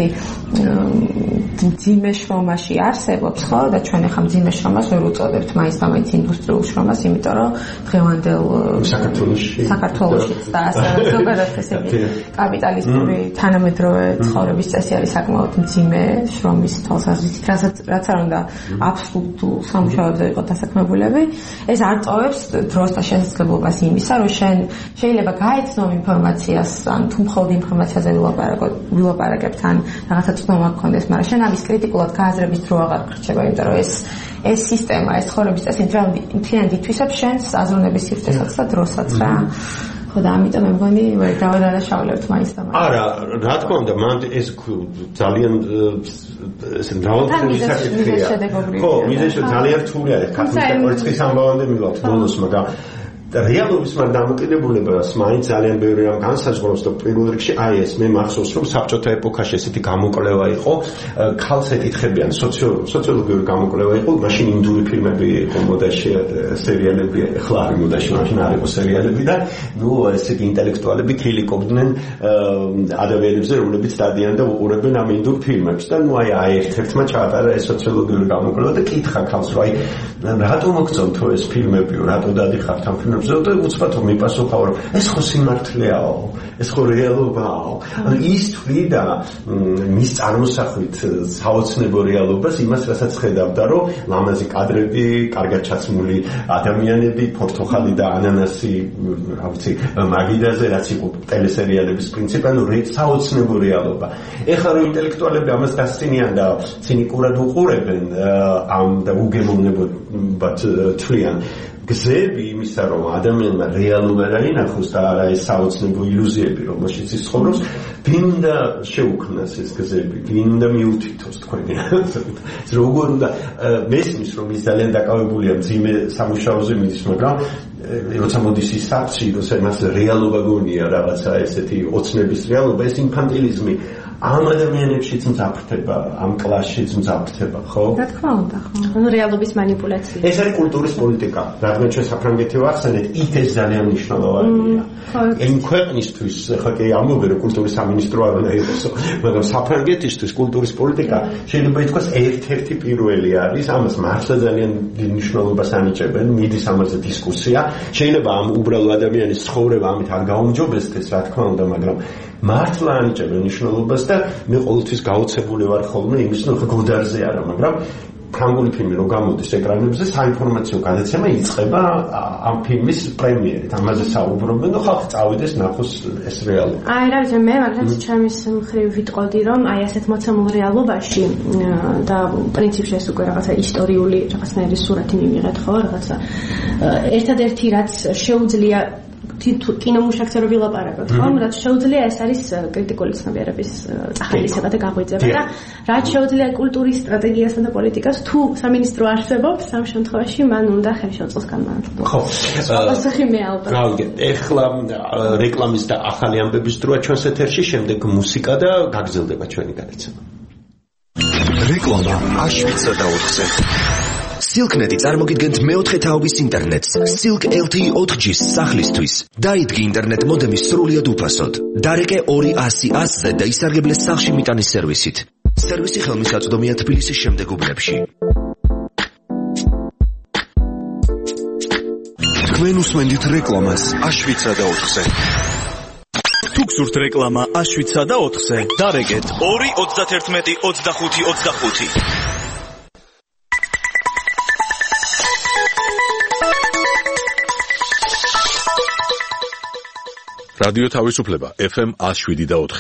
მძიმე შრომაში არსებობს, ხო, და ჩვენ ახლა მძიმე შრომას ვერ უწოდებთ მაინც და მაინც ინდუსტრიულ შრომას, იმიტომ რომ დღევანდელ საქართველოში საქართველოშიც და ასევე ზოგადად ესეთი კაპიტალისტური თანამედროვე ცხოვრების წესი არის საკმაოდ მძიმე შრომის თვალსაზრისით, რაც არ უნდა აბსოლუტურ სამუშაოებზე იყოს დასაქმებულები. ეს არ ტოვებს დროს და შესაძლებლობას იმისა, რომ შენ შეიძლება გაეცნო ინფორმაციას, ან თუ მხოლოდ ინფორმაციაზე ვილაპარაკებთ, ან რაღაცა ცნობა გქონდეს, მაგრამ შენ ამის კრიტიკულად გააზრების დრო აღარ გრჩება, იმიტომ რომ ეს ეს სისტემა, ეს ცხოვრების წესი მთლიანად ითვისებს შენს აზროვნების სივრცესაც და დროსაც რა. ხო და ამიტომ მე მგონი ვერ დავადანაშაულებთ მაინც და მაინც. არა, რა თქმა უნდა, მან ეს ძალიან ეს მრავალფეროვანი საკითხია. ხო, მიზეზი ძალიან რთული არის. ქართული კვერცხის ამბავამდე მივაქვს ბოლოს, მაგრამ რეალობის მარ დამოკიდებულებას მაინც ძალიან ბევრი რამ განსაზღვრავს და პირველ რიგში აი ეს მე მახსოვს რომ საბჭოთა ეპოქაში ესეთი გამოკვლევა იყო ქალს ეკითხებიან სოციოლოგიური გამოკვლევა იყო მაშინ ინდური ფილმები იყო მოდაში სერიალები ახლა არის მოდაში მაშინ არ იყო სერიალები და ნუ ესეთი ინტელექტუალები ქილიკობდნენ ადამიანებზე რომლებიც დადიან და უყურებენ ამ ინდურ ფილმებს და ნუ აი აი ერთ-ერთმა ჩაატარა ეს სოციოლოგიური გამოკვლევა და კითხა ქალს რომ აი რატო მოგწონთ ეს ფილმები რატო დადიხართ ამ ფილმებს და უცბად რომ მიპასუხა რომ ეს ხო სიმართლეაო ეს ხო რეალობაო ის თვლიდა მის წარმოსახვით საოცნებო რეალობას იმას რასაც ხედავდა რომ ლამაზი კადრები კარგად ჩაცმული ადამიანები ფორთოხალი და ანანასი რა ვიცი მაგიდაზე რაც იყო ტელესერიალების პრინციპი საოცნებო რეალობა ეხლა რომ ინტელექტუალები ამას გასწინიან და ცინიკურად უყურებენ ამ და უგემოვნებად თვლიან გზები იმისა რომ ადამიანმა რეალობა დაინახოს და არა ეს საოცნებო ილუზიები რომელშიც ის ცხოვრობს გინდა შეუქმნას ეს გზები გინდა მიუთითოს თქვენი ეს როგორ უნდა მესმის რომ ის ძალიან დაკავებულია მძიმე სამუშაოზე მიდის მაგრამ როცა მოდის ის საფში როცა მას რეალობა გონია რაღაცა ესეთი ოცნების რეალობა ეს ინფანტილიზმი ამ ადამიანებშიც მძაფრდება, ამ კლასშიც მძაფრდება, ხო? რა თქმა უნდა, ხო. ანუ რეალობის манипуляცია. ეს არის კულტურის პოლიტიკა. რადგან ჩვენ საფრანგეთი ვახსენეთ, იქ ეს ძალიან მნიშვნელოვანია. იმ ქვეყნისთვის, ხა კი ამბობენ რომ კულტურის სამინისტრო არ უნდა იყოს, მაგრამ საფრანგეთისთვის კულტურის პოლიტიკა შეიძლება ითქვას ერთ-ერთი პირველი არის, ამას მართლა ძალიან დიდ მნიშვნელობას ანიჭებენ, მიდის ამაზე დისკუსია. შეიძლება ამ უბრალო ადამიანის ცხოვრება ამით არ გაუმჯობესდეს, რა თქმა უნდა, მაგრამ მართლა ანიჭებენ მნიშვნელობას და მე ყოველთვის გაოცებული ვარ ხოლმე იმის რომ გოდარზე არა, მაგრამ ფრანგული ფილმი რო გამოდის ეკრანებზე, საინფორმაციო გადაცემა იწყება ამ ფილმის პრემიერით. ამაზე საუბრობენ და ხალხი წავიდეს ნახოს ეს რეალობა. აი რა ვიცი, მე მაგალითად ჩემის მხრივ ვიტყოდი, რომ აი ასეთ მოცემულ რეალობაში და პრინციპში ეს უკვე რაღაცა ისტორიული რაღაცნაირი სურათი მივიღეთ, ხო, რაღაცა ერთადერთი რაც შეუძლია კინომუშაკზე რო ვილაპარაკოთ, ხო? რაც შეუძლია ეს არის კრიტიკული ცნობიერების წახალისება და გაღვიძება და რაც შეუძლია კულტურის სტრატეგიასა და პოლიტიკას თუ სამინისტრო არსებობს, ამ შემთხვევაში მან უნდა ხელშეუწყოს განმარტო. ხო. პასუხი მე ალბათ. გავიგეთ. ეხლა რეკლამის და ახალი ამბების დროა ჩვენს ეთერში, შემდეგ მუსიკა და გაგრძელდება ჩვენი გადაცემა. რეკლამა აშვიცა და ოთხზე. Silknet-ი წარმოგიდგენთ მეოთხე თაობის ინტერნეტს Silk ელ ტი ი ოთხ ჯის სახლისთვის. დაიდგე ინტერნეტ მოდემი სრულიად უფასოდ. დარეკე ორი ათასი ათზე და ისარგებლე სახლში მიტანის სერვისით. სერვისი ხელმისაწვდომია თბილისის შემდეგ უბნებში. თქვენ უსმენთ რეკლამას აშვიცა და ოთხზე. თუ გსურთ რეკლამა აშვიცა და ოთხზე, დარეკეთ ორი ოცდაათერთმეტი ოცდახუთი ოცდახუთი. რადიო თავისუფლება ეფ ემ ათს შვიდი და ოთხი.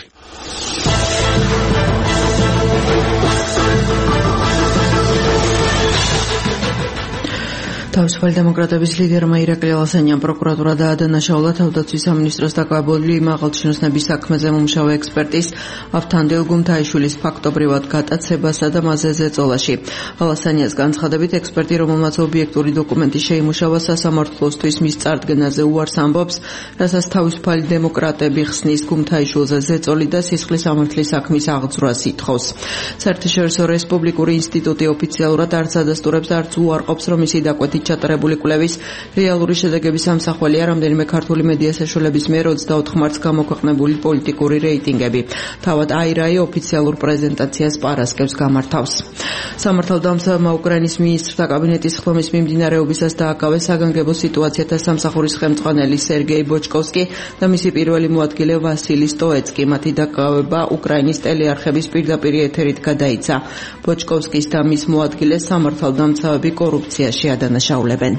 თავისუფალი დემოკრატების ლიდერმა ირაკლი ალასანიამ პროკურატურა დაადანაშაულა თავდაცვის სამინისტროს დაკავებული მაღალჩინოსნების საქმეზე მომუშავე ექსპერტის ავთანდილ გუმთაიშვილის ფაქტობრივად გატაცებასა და მასზე ზეწოლაში. ალასანიას განცხადებით, ექსპერტი, რომელმაც ობიექტური დოკუმენტი შეიმუშავა სასამართლოსთვის მის წარდგენაზე უარს ამბობს, რასაც თავისუფალი დემოკრატები ხსნის გუმთაიშვილზე ზეწოლი და სისხლის სამართლის საქმის აღძვრას ითხოვს. საერთაშორისო რესპუბლიკური ინსტიტუტი ოფიციალურად არც ადასტურებს, არც უარყოფს, რომ ისი დაკვეთი ჩატარებული კვლევის რეალური შედეგების სამსახველია რამდენიმე ქართული მედია საშუალების მიერ ოცდაოთხ მარტს გამოქვეყნებული პოლიტიკური რეიტინგები. თავად აირაი ოფიციალურ პრეზენტაციას პარასკევს გამართავს. სამართალდამცავმა უკრაინის მინისტრთა კაბინეტის ხლომის მიმდინარეობისას დააკავეს საგანგებო სიტუაციათა სამსახურის ხელმძღვანელი სერგეი ბოჩკოვსკი და მისი პირველი მოადგილე ვასილი სტოეცკი. მათი დაკავება უკრაინის ტელეარხების პირდაპირ ეთერით გადაიცა. ბოჩკოვსკის და მის მოადგილეს სამართალდამცავები კორუფციაში ადანაშაულებენ.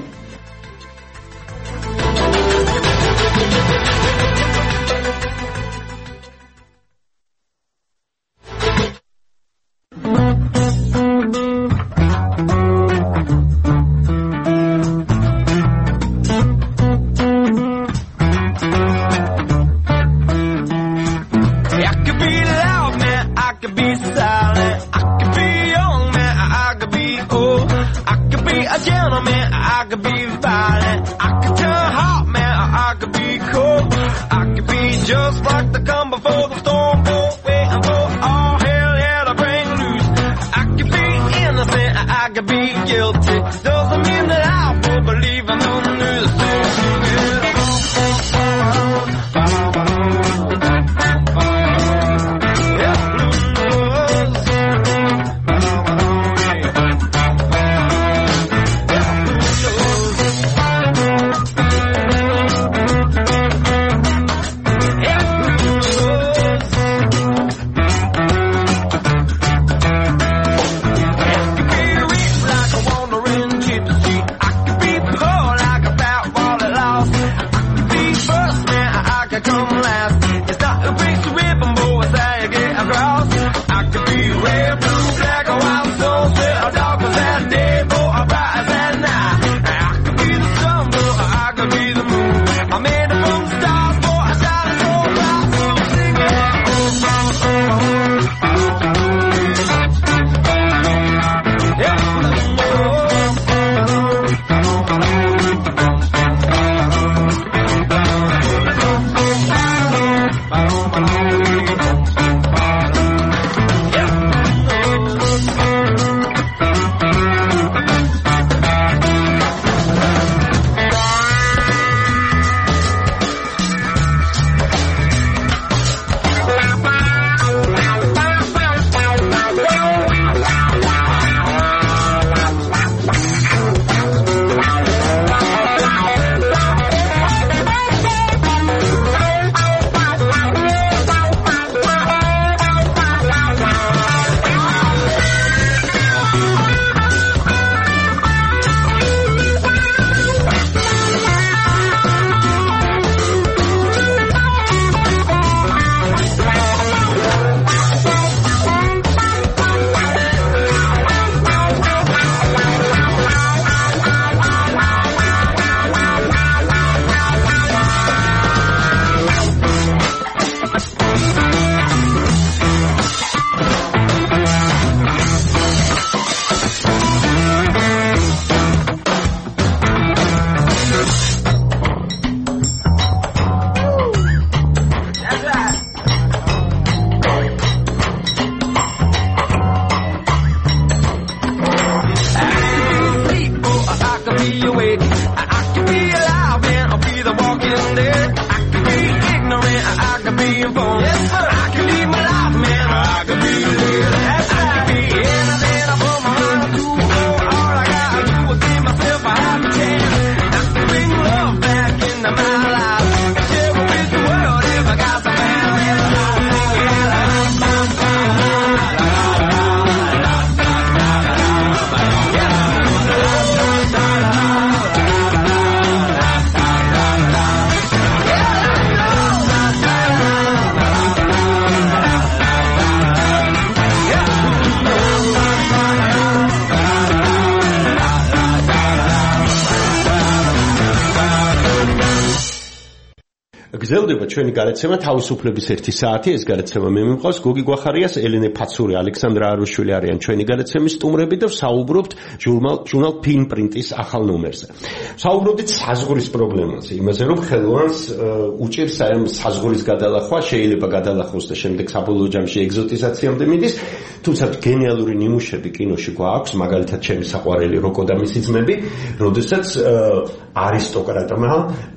გრძელდება ჩვენი გარეთცემა თავისუფლების ერთი საათი, ეს გარეთცემა მე მიმყავს გოგი გვახარიას, ელენე ფაცური, ალექსანდრა არუშვილი არიან ჩვენი გარეთცემის სტუმრები და საუბრობთ ჟურნალ ჟურნალ ფინპრინტის ახალ ნომერზე. საუბრობთ საზღვრის პრობლემაზე, იმაზე რომ ხელოვანს უჭირს აი ამ საზღვრის გადალახვა, შეიძლება გადალახოს და შემდეგ საბოლოო ჯამში ეგზოტიზაციამდე მიდის, თუმცა გენიალური ნიმუშები კინოში გვაქვს, მაგალითად ჩემი საყვარელი როკო და მისი ძმები, როდესაც არისტოკრატმა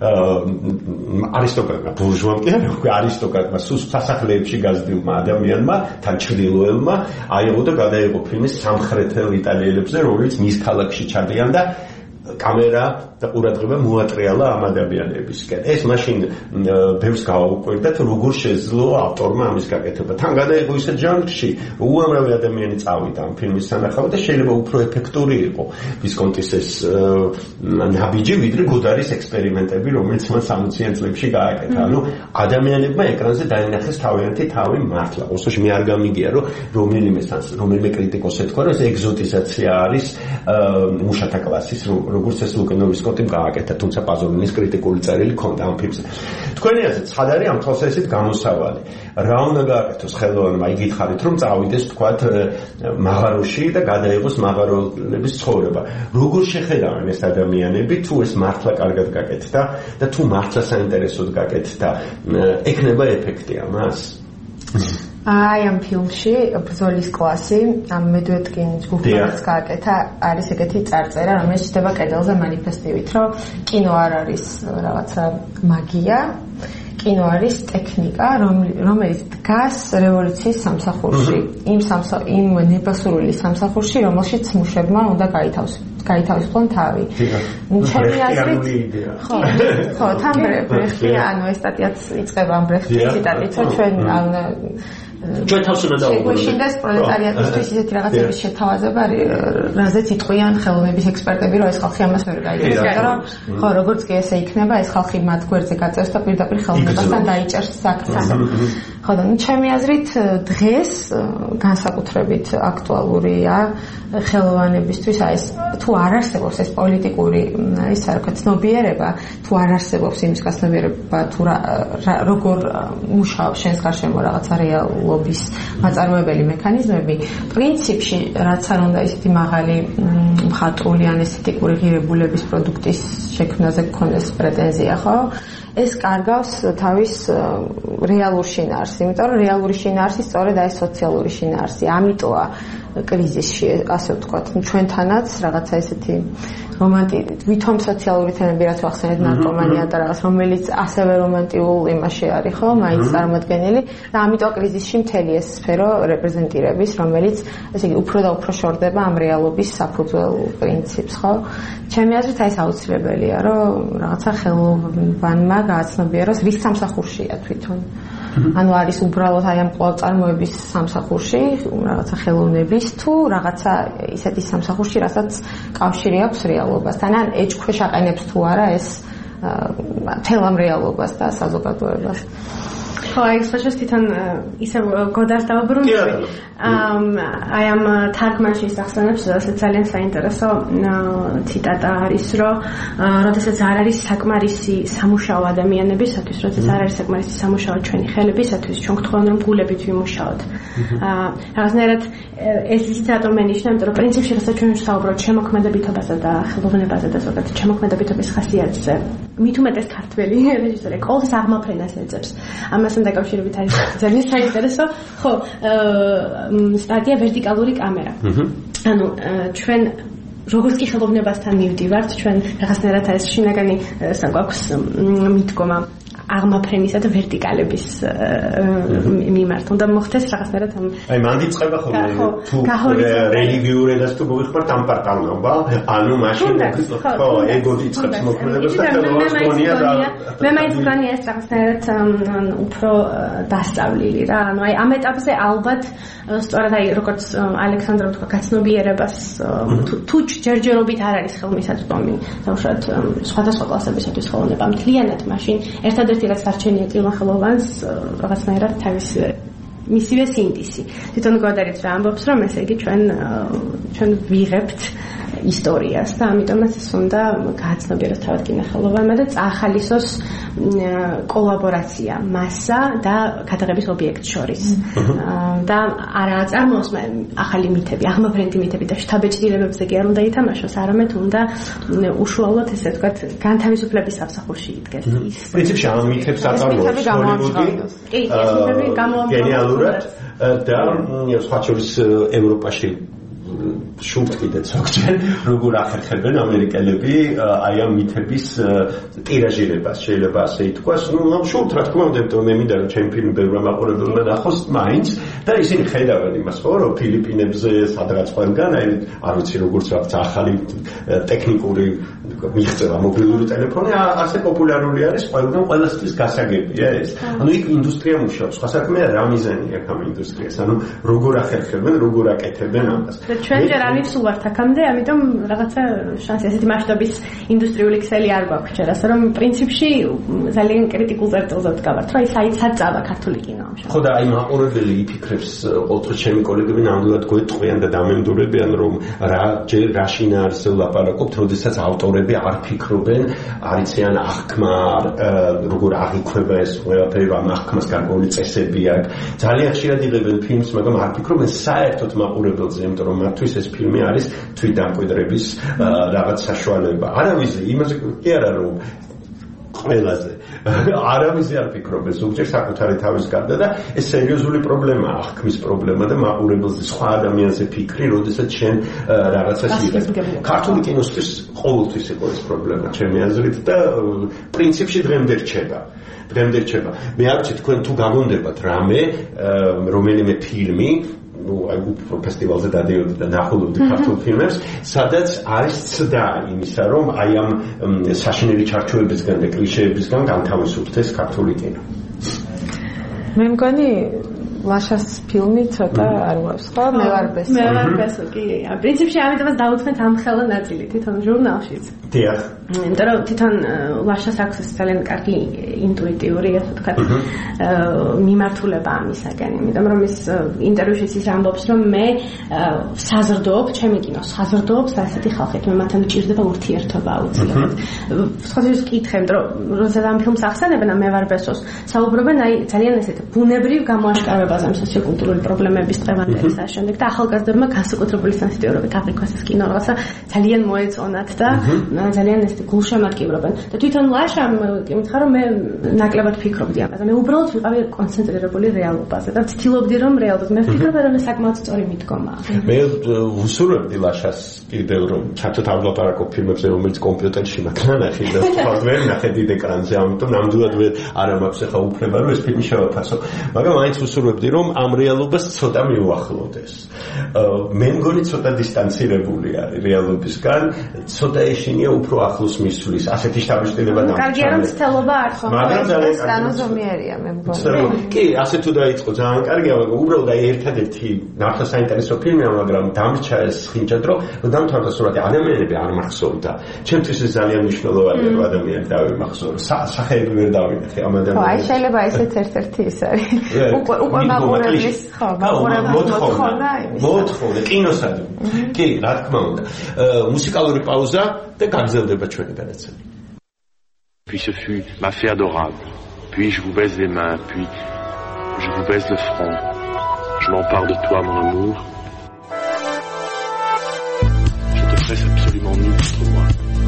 არისტოკრატმა ბურჟუამ კი არა, არისტოკრატმა სასახლეებში გაზრდილმა ადამიანმა, თან ჩრდილოელმა აიღო და გადაიღო ფილმი სამხრეთელ იტალიელებზე, რომელიც მის ქალაქში ჩადიან და კამერა და ყურადღება მოატრიალა ამ ადამიანებისკენ. ეს მაშინ ბევრს გავაუკვირდა თუ როგორ შეძლო ავტორმა ამის გაკეთება. თან გადაიღო ისეთ ჟანრში, უამრავი ადამიანი წავიდა ამ ფილმის სანახავად და შეიძლება უფრო ეფექტური იყო ვისკონტის ეს ნაბიჯი, ვიდრე გოდარის ექსპერიმენტები, რომელიც მან სამოციან წლებში გააკეთა. ანუ ადამიანებმა ეკრანზე დაინახეს თავიანთი თავი მართლა. ოსოში მე არ გამიგია, რომ რომელიმე სანს, რომელიმე კრიტიკოსი ეთქვა, რომ ეს ეგზოტიზაცია არის მუშათა კლასის, როგორც ეს ლუკინოვის კოტიმ გააკეთა, თუმცა პაზოლინის კრიტიკული წერილი ქონდა ამ ფილმზე. თქვენი აზრით, ცხად არის ამ თვალსაზრისით გამოსავალი. რა უნდა გააკეთოს ხელოვანმა, იგი გითხარით, რომ წავიდეს თქვათ მაღაროში და გადაიღოს მაღაროების ცხოვრება. როგორ შეხედავენ ეს ადამიანები, თუ ეს მართლა კარგად გაკეთდა და თუ მართლა საინტერესოდ გაკეთდა, ექნება ეფექტი ამას? აი ამ ფილმში ბრძოლის კლასი ამ მედვედკინის ჯგუფმაც გააკეთა, არის ეგეთი წარწერა, რომელიც ჩდება კედელზე манифестივით, რომ კინო არ არის რაღაცა მაგია, კინო არის ტექნიკა, რომელიც დგას რევოლუციის სამსახურში, იმ იმ ნებასურველი სამსახურში, რომელშიც მუშებმა უნდა გაითავისუფლონ თავი. ჩემი აზრით, ხო, ხო, თან ბრეხტი, ანუ ეს სტატიაც იწყება ამ ბრეხტის ციტატით, რომ ჩვენ ჩვენ თავს უნდა დავუბრუნდეთ. შეგვეშინდეს პროლეტარიატისთვის ისეთი რაღაცების შეთავაზება, რაზეც იტყვიან ხელოვნების ექსპერტები, რომ ეს ხალხი ამას ვერ გაიგებს. იმიტომ რომ ხო, როგორც კი ესე იქნება, ეს ხალხი მათ გვერდზე გაწევს და პირდაპირ ხელოვნებასთან დაიჭერს საქმეს. ხო, და ჩემი აზრით დღეს განსაკუთრებით აქტუალურია ხელოვანებისთვის აი ეს თუ არ არსებობს ეს პოლიტიკური ის რა ვქოთ ცნობიერება, თუ არ არსებობს იმის გაცნობიერება, თუ როგორ მუშაობს შენს გარშემო რაღაცა რეალობის მაწარმოებელი მექანიზმები, პრინციპში რაც არ უნდა ისეთი მაღალი მხატვრული ან ესთეტიკური ღირებულების პროდუქტის შექმნაზე გქონდეს პრეტენზია, ხო? ეს კარგავს თავის რეალურ შინაარსს, იმიტომ რომ რეალური შინაარსი სწორედ აი სოციალური შინაარსი. ამიტოა კრიზისში, ასე ვთქვათ, ჩვენთანაც რაღაცა ესეთი რომანტიკული, ვითომ სოციალური თემები, რაც ვახსენეთ, ნარკომანია და რაღაც, რომელიც ასევე რომანტიკულ იმაში არის, ხო, მაინც წარმოადგენელი და ამიტომ კრიზისში მთელი ეს სფერო რეპრეზენტირების, რომელიც ესე იგი უფრო და უფრო შორდება ამ რეალობის საფუძველ პრინციპს, ხო? ჩემი აზრით აი ეს აუცილებელია, რომ რაღაცა ხელოვანმა გააცნობიეროს, რის სამსახურშია თვითონ. ანუ არის უბრალოდ აი ამ კვლავ-წარმოების სამსახურში, რაღაცა ხელოვნების თუ რაღაცა ისეთი სამსახურში, რასაც კავშირი აქვს რეალობასთან, ან ეჭქვეშ აყენებს თუ არა ეს თელ ამ რეალობას და საზოგადოებას. ხო, აი ეს თვითონ ისე გოდარს დავუბრუნდები. აი ამ თარგმანში ახსენებს, რასაც ძალიან საინტერესო ციტატა არის, რომ როდესაც არ არის საკმარისი სამუშაო ადამიანებისათვის, როდესაც არ არის საკმარისი სამუშაო ჩვენი ხელებისათვის, ჩვენ გთხოვთ რომ გულებით ვიმუშაოთ. რაღაცნაირად ეს ისიც რატომ მენიშნა, იმიტომ რომ პრინციპში რასაც ჩვენ ვსაუბრობთ შემოქმედებითობაზე და ხელოვნებაზე და ზოგადად შემოქმედებითობის ხასიათზე, მით უმეტეს ქართველი რეჟისორი ყოველთვის აღმაფრენას ეძებს. ამასთან დაკავშირებით არის ძალიან საინტერესო, ხო, სტატია ვერტიკალური კამერა. ანუ ჩვენ როგორც კი ხელოვნებასთან მივდივართ, ჩვენ რაღაცნაირად ეს შინაგანი გვაქვს მიდგომა აღმაფრენისა და ვერტიკალების მიმართ. უნდა მოხდეს რაღაცნაირად ამ აი მან დიწყება ხოლმე თუ რელიგიურადაც თუ მოიხმართ ამ პარტალნობა, ანუ მაშინ ხო, ეგო დიწყებს მოქმედებას და ხელოვნებას გონია და მე მაინც გონია ეს რაღაცნაირად უფრო დასწავლილი რა. ანუ აი ამ ეტაპზე ალბათ სწორად აი როგორც ალექსანდრა თქვა, გაცნობიერებას თუ ჯერჯერობით არ არის ხელმისაწვდომი, დაუშვათ სხვადასხვა კლასებისათვის ხელოვნება მთლიანად, მაშინ ერთადერთი რაც არჩენია კილო ხელოვანს რაღაცნაირად თავის მისივე სინდისი. თვითონ გოდარიც რა ამბობს, რომ ესე იგი ჩვენ ჩვენ ვიღებთ ისტორიას და ამიტომაც ის უნდა გააცნობიეროს თავად კინახელოვანმა და წაახალისოს კოლაბორაცია მასა და გადაღების ობიექტ შორის. და არა აწარმოოს ახალი მითები, აღმოფრენდი მითები და შთაბეჭდილებებზე კი არ უნდა ითამაშოს, არამედ უნდა უშუალოდ ესე ვთქვათ განთავისუფლების სამსახურში იდგეს. პრინციპში ამ მითებს აწარმოებს ჰოლივუდი. კი, ეს მითები გამოამჟღავნეს. გენიალურად და სხვა შორის ევროპაში შუბთ კიდე ზოგჯერ როგორ ახერხებენ ამერიკელები აი ამ მითების ტირაჟირებას შეიძლება ასე ითქვას ნუ ამ შუბთ რა თქმა უნდა იმიტომ მე მინდა რომ ჩემი ფილმი ბევრ მაყურებელმა ნახოს მაინც და ისინი ხედავენ იმას ხო რომ ფილიპინებზე სადღაც ყველგან აი არ ვიცი როგორც რაღაც ახალი ტექნიკური მიღწევა მობილური ტელეფონი ასე პოპულარული არის ყველგან ყველასთვის გასაგებია ეს ანუ იქ ინდუსტრია მუშაობს სხვა საქმეა რა მიზანი აქვს ამ ინდუსტრიას ანუ როგორ ახერხებენ როგორ აკეთებენ ამას ჩვენ ჯერ არ ვსულვართ აქამდე, ამიტომ რაღაცა შანსი ასეთი მასშტაბის ინდუსტრიული ქსელი არ გვაქვს ჯერ, ასე რომ პრინციპში ძალიან კრიტიკულ წერტილზე ვდგავართ, რომ აი საერთოდ წავა ქართული კინო ამ შემთხვევაში. ხო და აი მაყურებელი იფიქრებს ყოველთვის ჩემი კოლეგები ნამდვილად გვეტყვიან და დამემდურებიან, რომ რა ჯერ რა შინა არის ვლაპარაკობთ, როდესაც ავტორები არ ფიქრობენ, არიციან აღქმა, როგორ აღიქვება ეს ყველაფერი, ამ აღქმას გარკვეული წესები აქვს. ძალიან ხშირად იღებენ ფილმს, მაგრამ არ ფიქრობენ საერთოდ მაყურებელზე, იმიტომ რომ მათთვის ეს ფილმი არის თვითდამკვიდრების რაღაც საშუალება. არავის იმაზე კი არა რომ ყველაზე არავის არ ფიქრობენ ზოგჯერ საკუთარი თავის გარდა და ეს სერიოზული პრობლემაა, აღქმის პრობლემა და მაყურებელზე სხვა ადამიანზე ფიქრი, როდესაც შენ რაღაცას იღებ. ქართული კინოსთვის ყოველთვის იყო ეს პრობლემა, ჩემი აზრით და პრინციპში დღემდე რჩება. დღემდე რჩება. მე არ ვიცი თქვენ თუ გაგონდებათ რამე რომელიმე ფილმი ну, აი ფესტივალზე დადიოდი და ნახულობდი ქართულ ფილმებს, სადაც არის ცდა იმისა, რომ აი ამ საშინელი ჩარჩოებისგან და კლიშეებისგან განთავისუფლდეს ქართული კინო. მე მგონი ლაშას ფილმი ცოტა არ ვავს, ხო? მე ვარ ბესო. მე ვარ ბესო, კი. პრინციპში ამიტომაც დავუთხეთ ამ ხელა ნაწილი თვითონ ჟურნალშიც. დიახ. იმიტომ რომ თვითონ ლაშას აქვს ძალიან კარგი ინტუიტიური, ასე ვთქვათ, მიმართულება ამისაგან. იმიტომ რომ ის ინტერვიუშიც ის ამბობს, რომ მე საზრდოობ, ჩემი კინო საზრდოობს ასეთი ხალხით, მე მათთან მჭირდება ურთიერთობა აუცილებლად. სხვადასხვა კითხემ, რომ როცა ამ ფილმს ახსენებენ, მე ვარ ბესოს, საუბრობენ აი ძალიან ესეთ ბუნებრივ გამოაშკარავებაზე ამ სოციოკულტურული პრობლემების დღევანდელი საშენდებ და ახალგაზრდებმა განსაკუთრებული სენსიტივობით აფრიკასის კინო რაღაცა ძალიან მოეწონათ და ძალიან ეს გულშემატკივრობენ და თვითონ ლაშამ მითხრა რომ მე ნაკლებად ფიქრობდი ამაზე მე უბრალოდ ვიყავი კონცენტრირებული რეალობაზე და ვცდილობდი რომ რეალურად მე ვფიქრობ რომ ეს საკმაოდ სწორი მიდგომაა მე ვუსურვებდი ლაშას კიდევ რომ ჩათო თავლაპარაკო ფილმებზე რომელიც კომპიუტერში მაქვს ნახე და სხვა ვერ ნახე დიდ ეკრანზე ამიტომ ნამდვილად არა მაქვს ახლა უფლება რომ ეს ფილმი შევაფასო მაგრამ მაინც ვუსურვებდი რომ ამ რეალობას ცოტა მიუახლოვდეს მე მგონი ცოტა დისტანცირებული არის რეალობისგან ცოტა ეშინია უფრო ახლოს მისვლის ასეთი შთაბეჭდილება და კარგია რომ ცდელობა არ ხომ მაგრამ ძალიან განუზომიერია მე მგონი კი ასე თუ დაიწყო ძალიან კარგია მაგრამ უბრალოდ აი ერთადერთი ნახა საინტერესო ფილმია მაგრამ დამრჩა ეს ხინჯად რომ დამთავრდა სურათი ადამიანები არ მახსოვდა ჩემთვის ეს ძალიან მნიშვნელოვანია რომ ადამიანები დავიმახსოვრო სახეები ვერ დავინახე ამ ადამიანებს აი შეიძლება ესეც ერთ-ერთი ის არის უკვე უკვე მაყურებლის ხო მაყურებლის მოთხოვნა მოთხოვნა კინოსადმი კი რა თქმა უნდა მუსიკალური პაუზა და გაგრძელდება ჩვენი განაცემა puis ce fut ma fée adorable puis je vous baise les mains puis je vous baise le front je m'empare de toi mon amour je te presse absolument nu contre moi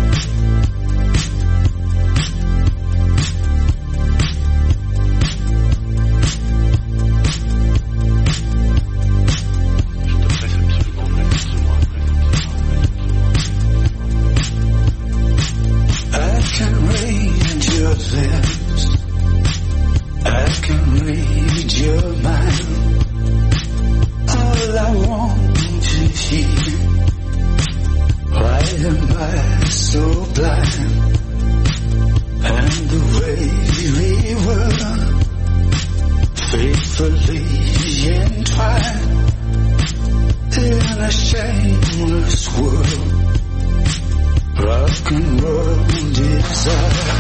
I can read your mind. All I want to hear. Why am I so blind? And the way we were faithfully entwined in a shameless world. Rock and roll desire.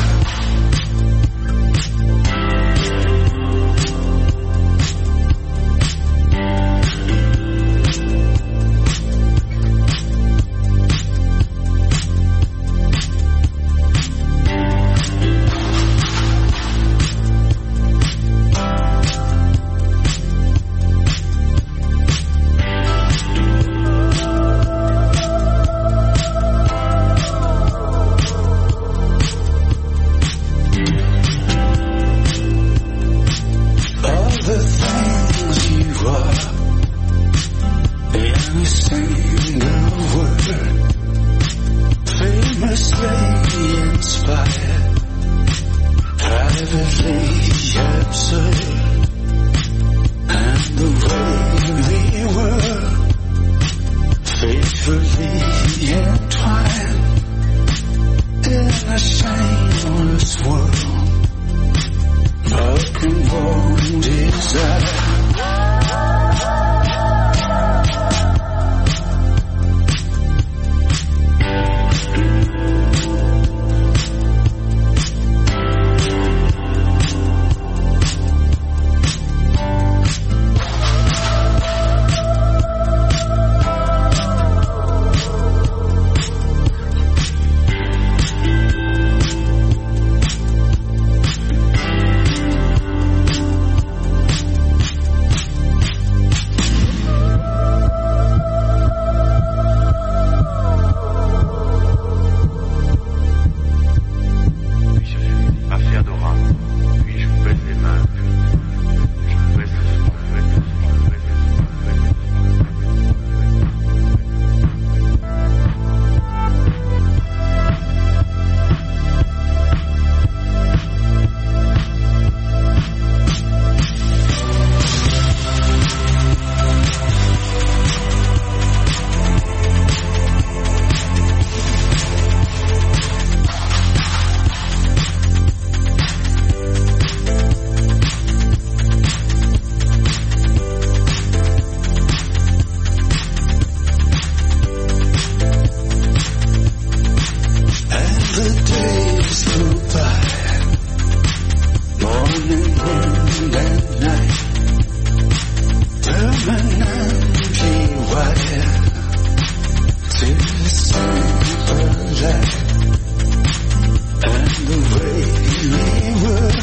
eminently wired to simple life, and the way we were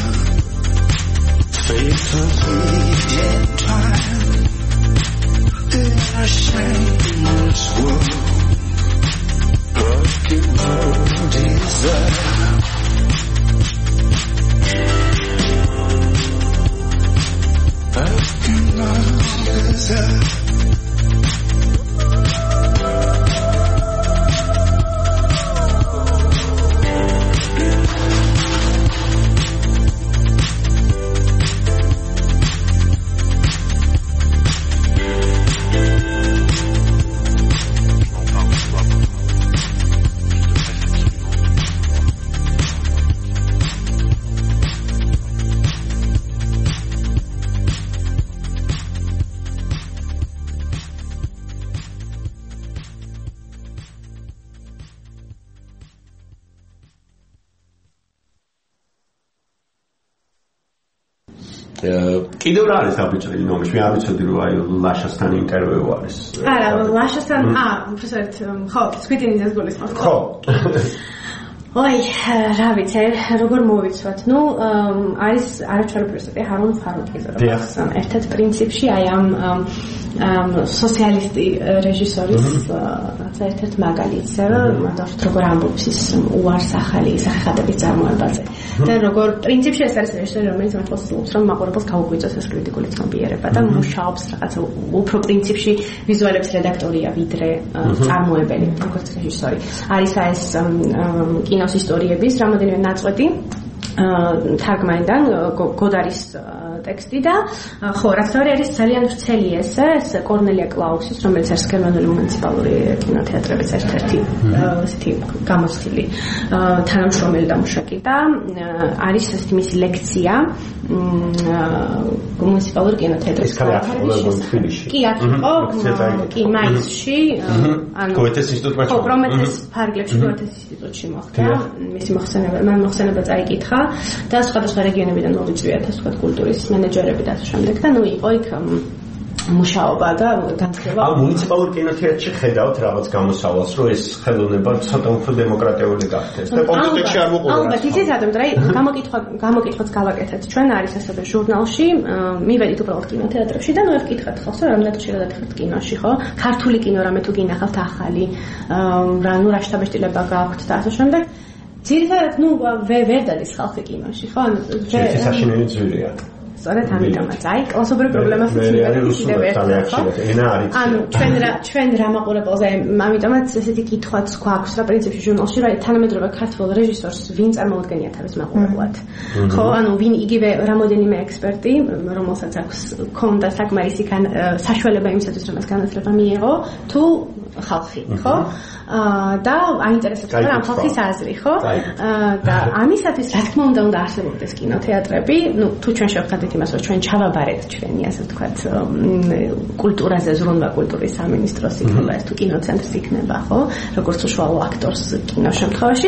faithfully entwined in a shameless world. Rocket world desire. კიდევ რა არის აბიჭრილი ნომში? მე არ ვიცოდი რომ აი ლაშასთან ინტერვიუ არის. არა, ლაშასთან, აა, უბრალოდ ხო, სვიტინიძეს გულისხმობ. ხო. ой, რა ვიცი, როგორ მოვიცვათ? ნუ არის არაჩვეულებრივი უნივერსიტეტი ჰარუნ ფარუკიზე, როგორც ერთ-ერთ პრინციპში აი ამ სოციალისტი რეჟისორის ერთ-ერთ მაგალითზე, მაგალითად როგორ ამბობს ის უარს ახალი სახეხადების წარმოებაზე. და როგორ პრინციპში ეს არის რეჟისორი, რომელიც მართლაც ძლობს, რომ მაყურებელს გაუგვიწოს ეს კრიტიკული ცნობიერება და მუშაობს რაღაცა უფრო პრინციპში ვიზუალებს რედაქტორია ვიდრე წარმოებელი, როგორც რეჟისორი. არის ეს კინოს ისტორიების რამოდენიმე ნაწყვეტი თარგმანიდან გოდარის ტექსტი და ხო, რაც თავი არის ძალიან ვრცელი ესე, ეს კორნელია კლაუსის, რომელიც არის გერმანული მუნიციპალური კინოთეატრების ერთ-ერთი ესეთი გამოცდილი თანამშრომელი და მუშაკი და არის ესეთი მისი ლექცია მუნიციპალური კინოთეატრის თბილისში. კი, აქ იყო, კი, მაისში, ანუ გოეთეს ინსტიტუტში. ხო, პრომეთეს ფარგლებში გოეთეს ინსტიტუტში მოხდა. მისი მოხსენება, მან მოხსენება წაიკითხა და სხვადასხვა რეგიონებიდან მოვიწვიათ, ასე ვთქვათ, კულტურის მენეჯერები და ასე შემდეგ და ნუ იყო იქ მუშაობა და განცდება. ამ მუნიციპალურ კინოთეატრში ხედავთ რაღაც გამოსავალს, რომ ეს ხელოვნება ცოტა უფრო დემოკრატიული გახდეს. და კომპიუტერში არ მოყოლა. ალბათ, იცით რატომ, რა გამოკითხვა გამოკითხვაც გავაკეთეთ. ჩვენ არის ასევე ჟურნალში, მივედით უბრალოდ კინოთეატრებში და ნუ ვკითხეთ ხალხს, რომ რამდენად ხშირად ეხეთ კინოში, ხო? ქართული კინო რამე თუ გინახავთ ახალი, რა ნუ რა შთაბეჭდილება გაქვთ და ასე შემდეგ. ძირითადად ნუ ვერ დადის ხალხი კინოში, ხო? ანუ ერთი საშინელი ძვირია. სწორედ ამიტომაც აი კლასობრივი პრობლემას კიდევ ერთხელ ენა არის. ანუ ჩვენ რა ჩვენ რა მაყურებელზე ამიტომაც ესეთი კითხვაც გვაქვს რა პრინციპში ჟურნალში რა თანამედროვე ქართულ რეჟისორს ვინ წარმოადგენია თავის მაყურებლად. ხო, ანუ ვინ იგივე რამოდენიმე ექსპერტი, რომელსაც აქვს ქონდა საკმარისი საშუალება იმისათვის რომ ეს განათლება მიეღო, თუ ხალხი, ხო? და აინტერესებს რა ამ ხალხის აზრი, ხო? და ამისათვის რა თქმა უნდა უნდა არსებობდეს კინოთეატრები, ну თუ ჩვენ შევხვდით იმას, რომ ჩვენ ჩავაბარეთ ჩვენი ასე ვთქვათ კულტურაზე ზრუნვა კულტურის სამინისტროს იქნება ეს თუ კინოცენტრს იქნება, ხო? როგორც უშუალო აქტორს კინოს შემთხვევაში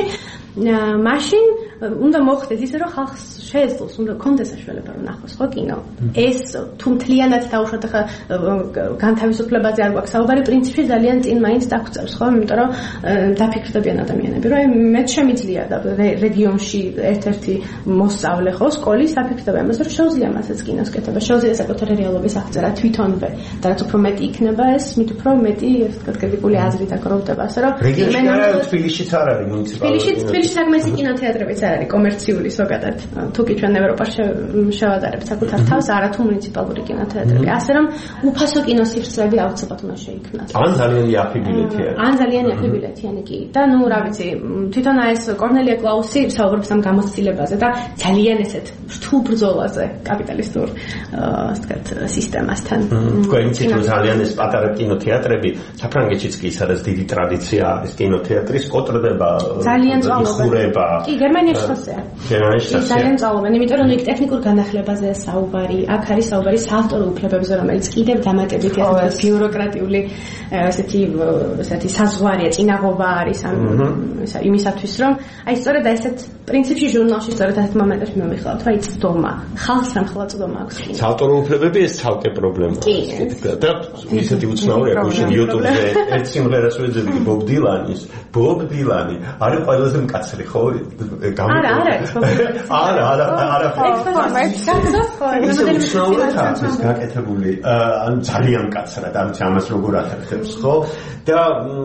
მაშინ უნდა მოხდეს ისე რომ ხალხს შეეძლოს უნდა კონდეს საშუალება რომ ნახოს ხო კინო ეს თუ მთლიანად დაუშვათ ხა განთავისუფლებაზე არ გვაქვს საუბარი პრინციპში ძალიან წინ მაინც დაგწევს ხო იმიტომ რომ დაფიქრდებიან ადამიანები რომ მე შემიძლია და რეგიონში ერთ-ერთი მოსწავლე ხო სკოლის დაფიქრდება იმას რომ შეუძლია მასეც კინოს კეთება შეუძლია საკუთარი რეალობის აღწერა თვითონვე და რაც უფრო მეტი იქნება ეს მით უფრო მეტი ეს თქვა კრიტიკული აზრით აკროვდება ასე რომ რეგიონში თბილისშიც არ არის მუნიციპალური თბილისში თბილისში საკმაისი კინოთეატრებიც არ არის კომერციული ზოგადად თუ კი ჩვენ ევროპაში შევადარებთ საკუთარ თავს არათუ მუნიციპალური კინოთეატრები ასე რომ უფასო კინოსივრცეები აუცილებლად უნდა შეიქმნას ან ძალიან იაფი ბილეთია ან ძალიან იაფი ბილეთიანი კი და ნუ რა ვიცი თვითონ ეს კორნელია კლაუსი საუბრობს ამ გამოცდილებაზე და ძალიან ესეთ რთულ ბრძოლაზე კაპიტალისტურ ასე ვთქვათ სისტემასთან თქვენ იცით რომ ძალიან ეს პატარა კინოთეატრები საფრანგეთშიც კი ის არის დიდი ტრადიცია არის კინოთეატრის კოტრდება ძალიან ძვალობა კი გერმანიაში ხოსია გერმანიაში ძალიან სწავლობენ, იმიტომ რომ იქ ტექნიკურ განახლებაზეა საუბარი, აქ არის საუბარი საავტორო უფლებებზე, რომელიც კიდევ დამატებით ეს ბიუროკრატიული ესეთი ესეთი საზღვარია, წინაღობა არის ამ იმისათვის, რომ აი სწორედ ესეთ პრინციპში ჟურნალში სწორედ ასეთ მომენტებში მომიხილავთ, რომ აი წდომა, ხალხს რამხელა წდომა აქვს. საავტორო უფლებები ეს ცალკე პრობლემაა. და ისეთი უცნაურია, გუშინ YouTube-ზე ერთ სიმღერას ვეძებდი ბობ დილანის, ბობ დილანი არის ყველაზე მკაცრი, ხო? არა, არა, არა, არა, არა. ეს უცნაურია ეს გაკეთებული, ან ძალიან მკაცრად, ამც ამას როგორ ახერხებს, ხო? და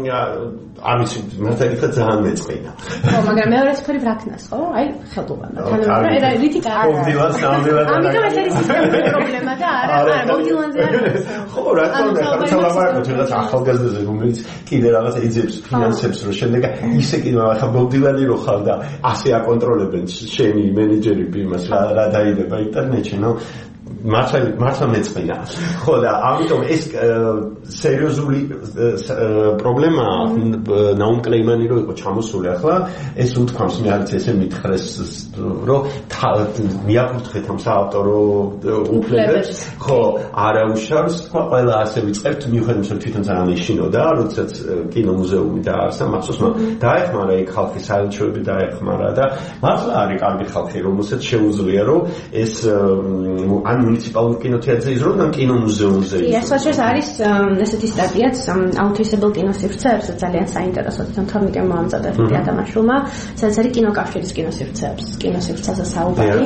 ამის მართალი ხა ძალიან მეწყინა. ხო, მაგრამ მეორე სფერი ვრაქნას, ხო? აი, ხელოვნება. თანამედროვე და რითიკა არა. ბობ დილანს ნამდვილად არა. ამიტომ ეს არის სისტემური პრობლემა და არა, არა, ბობ დილანზე არა. ხო, რა თქმა უნდა, ხალხალაბარაკოთ რაღაც ახალგაზრდაზე, რომელიც კიდე რაღაც ეძებს ფინანსებს, რომ შემდეგ ისე კიდე ახლა ბობ დილანი რო ხარ და ასე აკონტროლებენ შენი მენეჯერები იმას რა დაიდება ინტერნეტში, ნუ მართლა მართლა მეწყინა. ხო და ამიტომ ეს სერიოზული პრობლემაა ნაუმ კლეიმანი რო იყო ჩამოსული ახლა ეს უთქვამს მე არც ესე მითხრეს რომ მიაკურთხეთ ამ საავტორო უფლებებს ხო არა უშავს თქვა ყველა ასე ვიწყებთ მიუხედავად რომ თვითონ ძალიან ეშინოდა როდესაც კინომუზეუმი დაარსა მახსოვს დაეხმარა იქ ხალხის საელჩოები დაეხმარა და მართლა არის კარგი ხალხი რომელსაც შეუძლია რომ ეს ან მუნიციპალურ კინოთეატრზე იზრდებიან კინომუზეუმზე. ეს შესაძლოა არის ესეთი სტატიაც აუთისებელ კინოსივრცეებს ძალიან საინტერესო თორნიკე მოამზადა ფიტი ადამიანშულმა, სადაც არის კინოკავშირის კინოსივრცეებს, კინოსივრცეზე საუბარი.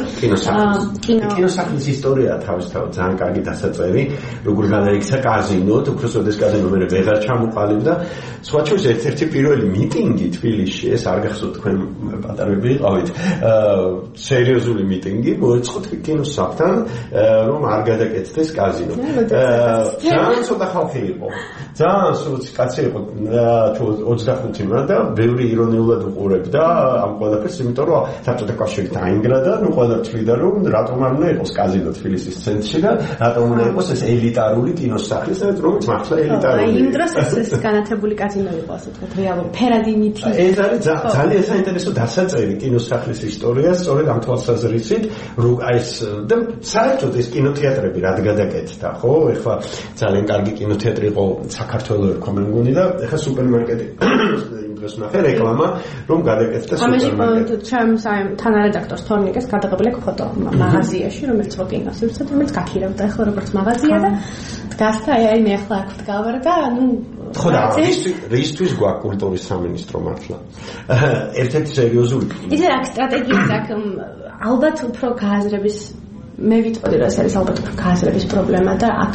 კინოსახლის ისტორია თავისთავად ძალიან კარგი დასაწერი, როგორ გადაიქცა კაზინო, უბრალოდ კაზინო მე ვეღარ ჩამოყალიბდა. სხვა შორის ერთ-ერთი პირველი მიტინგი თბილისში, ეს არ გახსოვთ თქვენ პატარები იყავით, სერიოზული მიტინგი მოეწყო კინოსახთან რომ არ გადაკეთდეს კაზინო. ძალიან ცოტა ხალხი იყო. ძალიან სულ კაცი იყო ოცდახუთი მან და ბევრი ირონიულად უყურებდა ამ ყველაფერს, იმიტომ რომ საბჭოთა კავშირი დაინგრა და ნუ ყველა თვლიდა რომ რატომ არ უნდა იყოს კაზინო თბილისის ცენტრში და რატომ უნდა იყოს ეს ელიტარული კინოსახლი, რომელიც მართლა ელიტარულია. აი იმ დროს ეს განათებული კაზინო იყო, ასე ვთქვათ, რეალურ ფერადი მითი. ეს არის ძალიან საინტერესო დასაწერი კინოსახლის ისტორიას, სწორედ ამ თვალსაზრისით, რომ აი ეს და საერთოდ ეს კინოთეატრები რად გადაკეთდა, ხო? ეხლა ძალიან კარგი კინოთეატრი იყო საქართველოს ერქვა მე მგონი და ეხლა სუპერმარკეტი იმ დროს ნახე რეკლამა რომ გადაკეთდა სუპერმარკეტი. ამაში ჩემს აი თანარედაქტორს თორნიკეს გადაღებილი ფოტო მაღაზიაში, რომელიც ხო კინოსივრცე, რომელიც გაქირავდა ეხლა როგორც მაღაზია და დგას და აი მე ახლა აქ ვდგავარ და ნუ ხო და რისთვის გვაქვს კულტურის სამინისტრო მართლა. ერთ-ერთი სერიოზული. ისე აქ სტრატეგიას აქ ალბათ უფრო გააზრების მე ვიტყოდი რომ ეს არის ალბათ უფრო გააზრების პრობლემა და აქ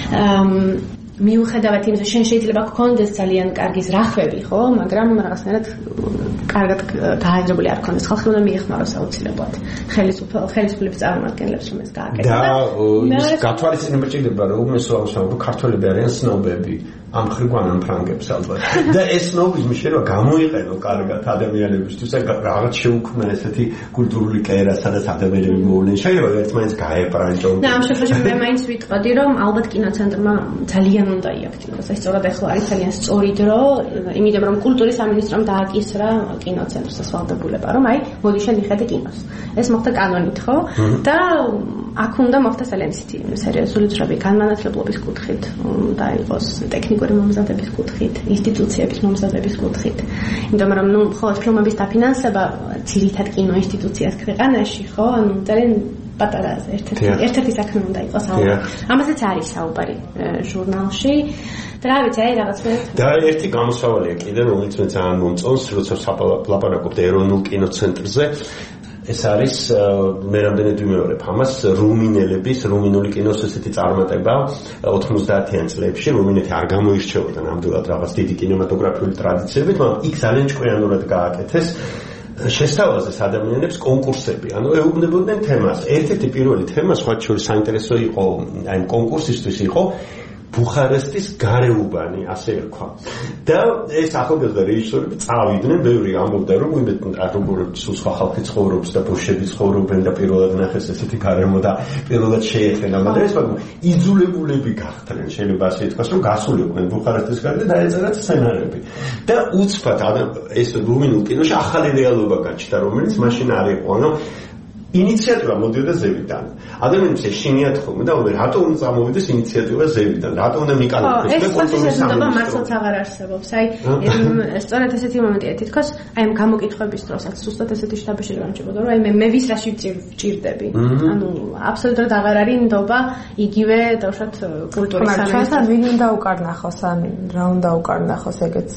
მიუხედავად იმისა შენ შეიძლება გქონდეს ძალიან კარგი ზრახვები ხო მაგრამ რაღაცნაირად კარგად გააზრებული არ გქონდეს ხალხი უნდა მიეხმაროს აუცილებლად ხელისუფლების წარმომადგენლებს რომ ეს გააკეთოს და ის გათვალისწინება ჭირდება რომ ეს ვამბობ ქართველები არიან სნობები ამ ხრგვანან ფრანგებს ალბათ და ეს სნობიზმი შეიძლება გამოიყენო კარგად ადამიანებისთვის და რაღაც შეუქმნა ესეთი კულტურული კერა სადაც ადამიანები მოვლენ შეიძლება ერთმანეთს გაეპრანჭონ და ამ შემთხვევაში მე მაინც ვიტყოდი რომ ალბათ კინოცენტრმა ძალიან უნდა იაქტიოს ეს სწორად ახლა არის ძალიან სწორი დრო იმიტომ რომ კულტურის სამინისტრომ დააკისრა კინოცენტრს ასვალდებულება რომ აი მოდი შენ მიხედე კინოს ეს მოხდა კანონით ხო და აქ უნდა მოხდეს ძალიან ისეთი სერიოზული ძრები განმანათლებლობის კუთხით და იყოს ტექნიკური მომზადების კუთხით, ინსტიტუციების მომზადების კუთხით. იმიტომ რომ ნუ ხო ფილმების დაფინანსება ძირითად კინო ინსტიტუციას ქვეყანაში, ხო, ანუ ძალიან პატარა ერთ-ერთი ერთ-ერთი საქმე უნდა იყოს ალბათ. ამაზეც არის საუბარი ჟურნალში. და რა ვიცი, აი რაღაცნაირად და ერთი გამოსავალია კიდე, რომელიც მე ძალიან მომწონს, როცა ლაპარაკობთ ეროვნულ კინოცენტრზე. ეს არის მე რამდენად ვიმეორებ ამას რუმინელების რუმინული კინოს ესეთი წარმატება ოთხმოცდაათიან წლებში რუმინეთი არ გამოირჩეოდა ნამდვილად რაღაც დიდი კინემატოგრაფიული ტრადიციებით მაგრამ იქ ძალიან ჭკვიანურად გააკეთეს შესთავაზეს ადამიანებს კონკურსები ანუ ეუბნებოდნენ თემას ერთ-ერთი პირველი თემა სხვა შორის საინტერესო იყო აი კონკურსისთვის იყო ბუხარესტის გარეუბანი ასე ერქვა და ეს ახალგაზრდა რეჟისორები წავიდნენ ბევრი ამბობდა რომ როგორ სხვა ხალხი ცხოვრობს და ბოშები ცხოვრობენ და პირველად ნახეს ესეთი გარემო და პირველად შეეხენა მაგრამ ეს მაგრამ იძულებულები გახდნენ შეიძლება ასე ითქვას რომ გასულიყვნენ ბუხარესტის გარეთ და დაეწერათ სცენარები და უცბად ეს რუმინულ კინოში ახალი რეალობა გაჩნდა რომელიც მაშინ არ იყო ანუ ინიციატივა მოდიოდა ზევიდან. ადამიანებს ეშინიათ ხოლმე და მე რატო უნდა წამოვიდეს ინიციატივა ზევიდან? რატო უნდა მიკალოდეს მე კონტურის სამინისტრო მართლაც აღარ არსებობს. აი სწორედ ესეთი მომენტია თითქოს აი ამ გამოკითხების დროსაც ზუსტად ესეთი შტაბში გამჭირდება რომ აი მე მე ვის რაში ვჭირდები. ანუ აბსოლუტურად აღარ არის ნდობა იგივე დავშოთ კულტურის სამინისტრო. ვინ უნდა უკარნახოს ან რა უნდა უკარნახოს ეგეც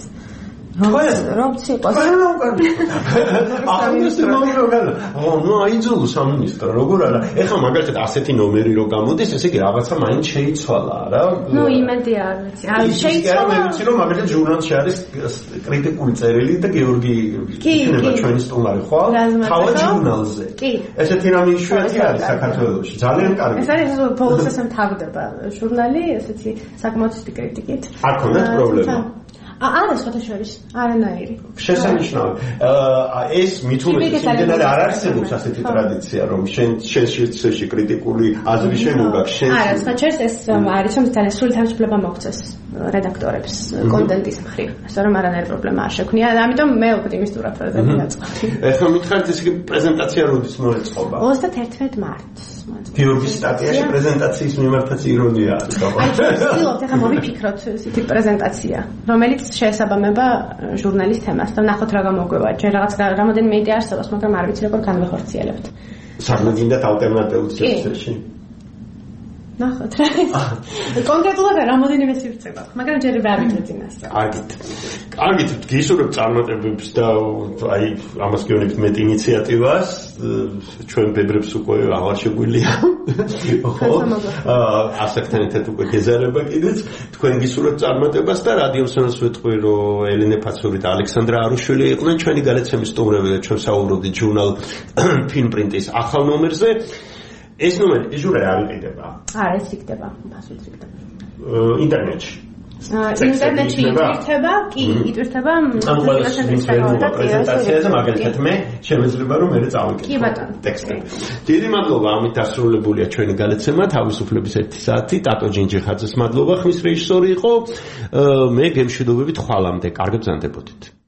რომ ციყოს რა უკარნახოს ამინისტრო მომროგან ნუ აიძულო სამინისტრო როგორ არა ეხლა მაგალითად ასეთი ნომერი რო გამოდის ესე იგი რაღაცა მაინც შეიცვალა რა ნუ იმედი არ ვიცი არ შეიცვალა მე ვიცი რომ მაგალითად ჟურნალში არის კრიტიკული წერილი და გეორგი იქნება ჩვენი სტუმარი ხო თავად ჟურნალზე ესეთი რამე იშვიათი არის საქართველოში ძალიან კარგი ეს არის ბოლოს ესე მთავრდება ჟურნალი ესეთი საკმაოდ კრიტიკით არ ქონდათ პრობლემა არა შეხოთაშორის არანაირი შესანიშნავი ეს მithumetes იმდენად არ არსებობს ასეთი ტრადიცია რომ შენ შენ შეცეში კრიტიკული აზრი შემოგაქვს შენ არა სხვა ჩერს ეს არის რომ ძალიან სრული თავისუფლება მოქცეს რედაქტორებს კონტენტის მხრივ ასე რომ არანაირი პრობლემა არ შექმნია და ამიტომ მე ოპტიმისტურად დავიწყდი ეხლა მითხარით ეს პრეზენტაცია როდის მოეწყობა ოცდაერთმეტ მარტს გიორგის სტატიაში პრეზენტაციის მიმართაც ირონია არის აი ვცდილობთ ეხლა მოვიფიქროთ ესეთი პრეზენტაცია რომელიც შეესაბამება ჟურნალის თემას და ნახოთ რა გამოგვევა. ჯერ რაღაც რამოდენიმე იდეა არსებობს, მაგრამ არ ვიცი როგორ განვიხორციელებთ. საგმე გინდათ ალტერნატიული სივრცეში. ნახოთ რა. კონკრეტულად რამოდენიმე სივრცეა, მაგრამ ჯერ ვერ ვიწინას. კარგით. კარგით, გისურვებ წარმატებებს და აი ამას გეუბნებით მეტ ინიციატივას, ჩვენ ბებრებს უკვე აღარ შეგვიძლია. ხო. ასაკთან ერთად უკვე გეზარება კიდეც, თქვენ გისურვებთ წარმატებას და რადიოსანაც ვეთქვი, რომ ელენე ფაცური და ალექსანდრა არუშვილი იყვნენ ჩვენი გადაცემის სტუმრები და ჩვენ საუბრობდით ჟურნალ ფინპრინტის ახალ ნომერზე. ეს ნომერი ჟურნალი არ იყიდება. არა, ეს იქნება, ფასით იქნება. ინტერნეტში. ინტერნეტში იტვირთება, კი, იტვირთება პრეზენტაციაზე, მაგალითად მე შემეძლება რომ მე წავიკითხო. კი ბატონო. ტექსტები. დიდი მადლობა, ამით დასრულებულია ჩვენი გადაცემა, თავისუფლების ერთი საათი, ტატო ჯინჯიხაძეს მადლობა, ხმის რეჟისორი იყო. მე გემშვიდობებით ხვალამდე, კარგად ბრძანდებოდით.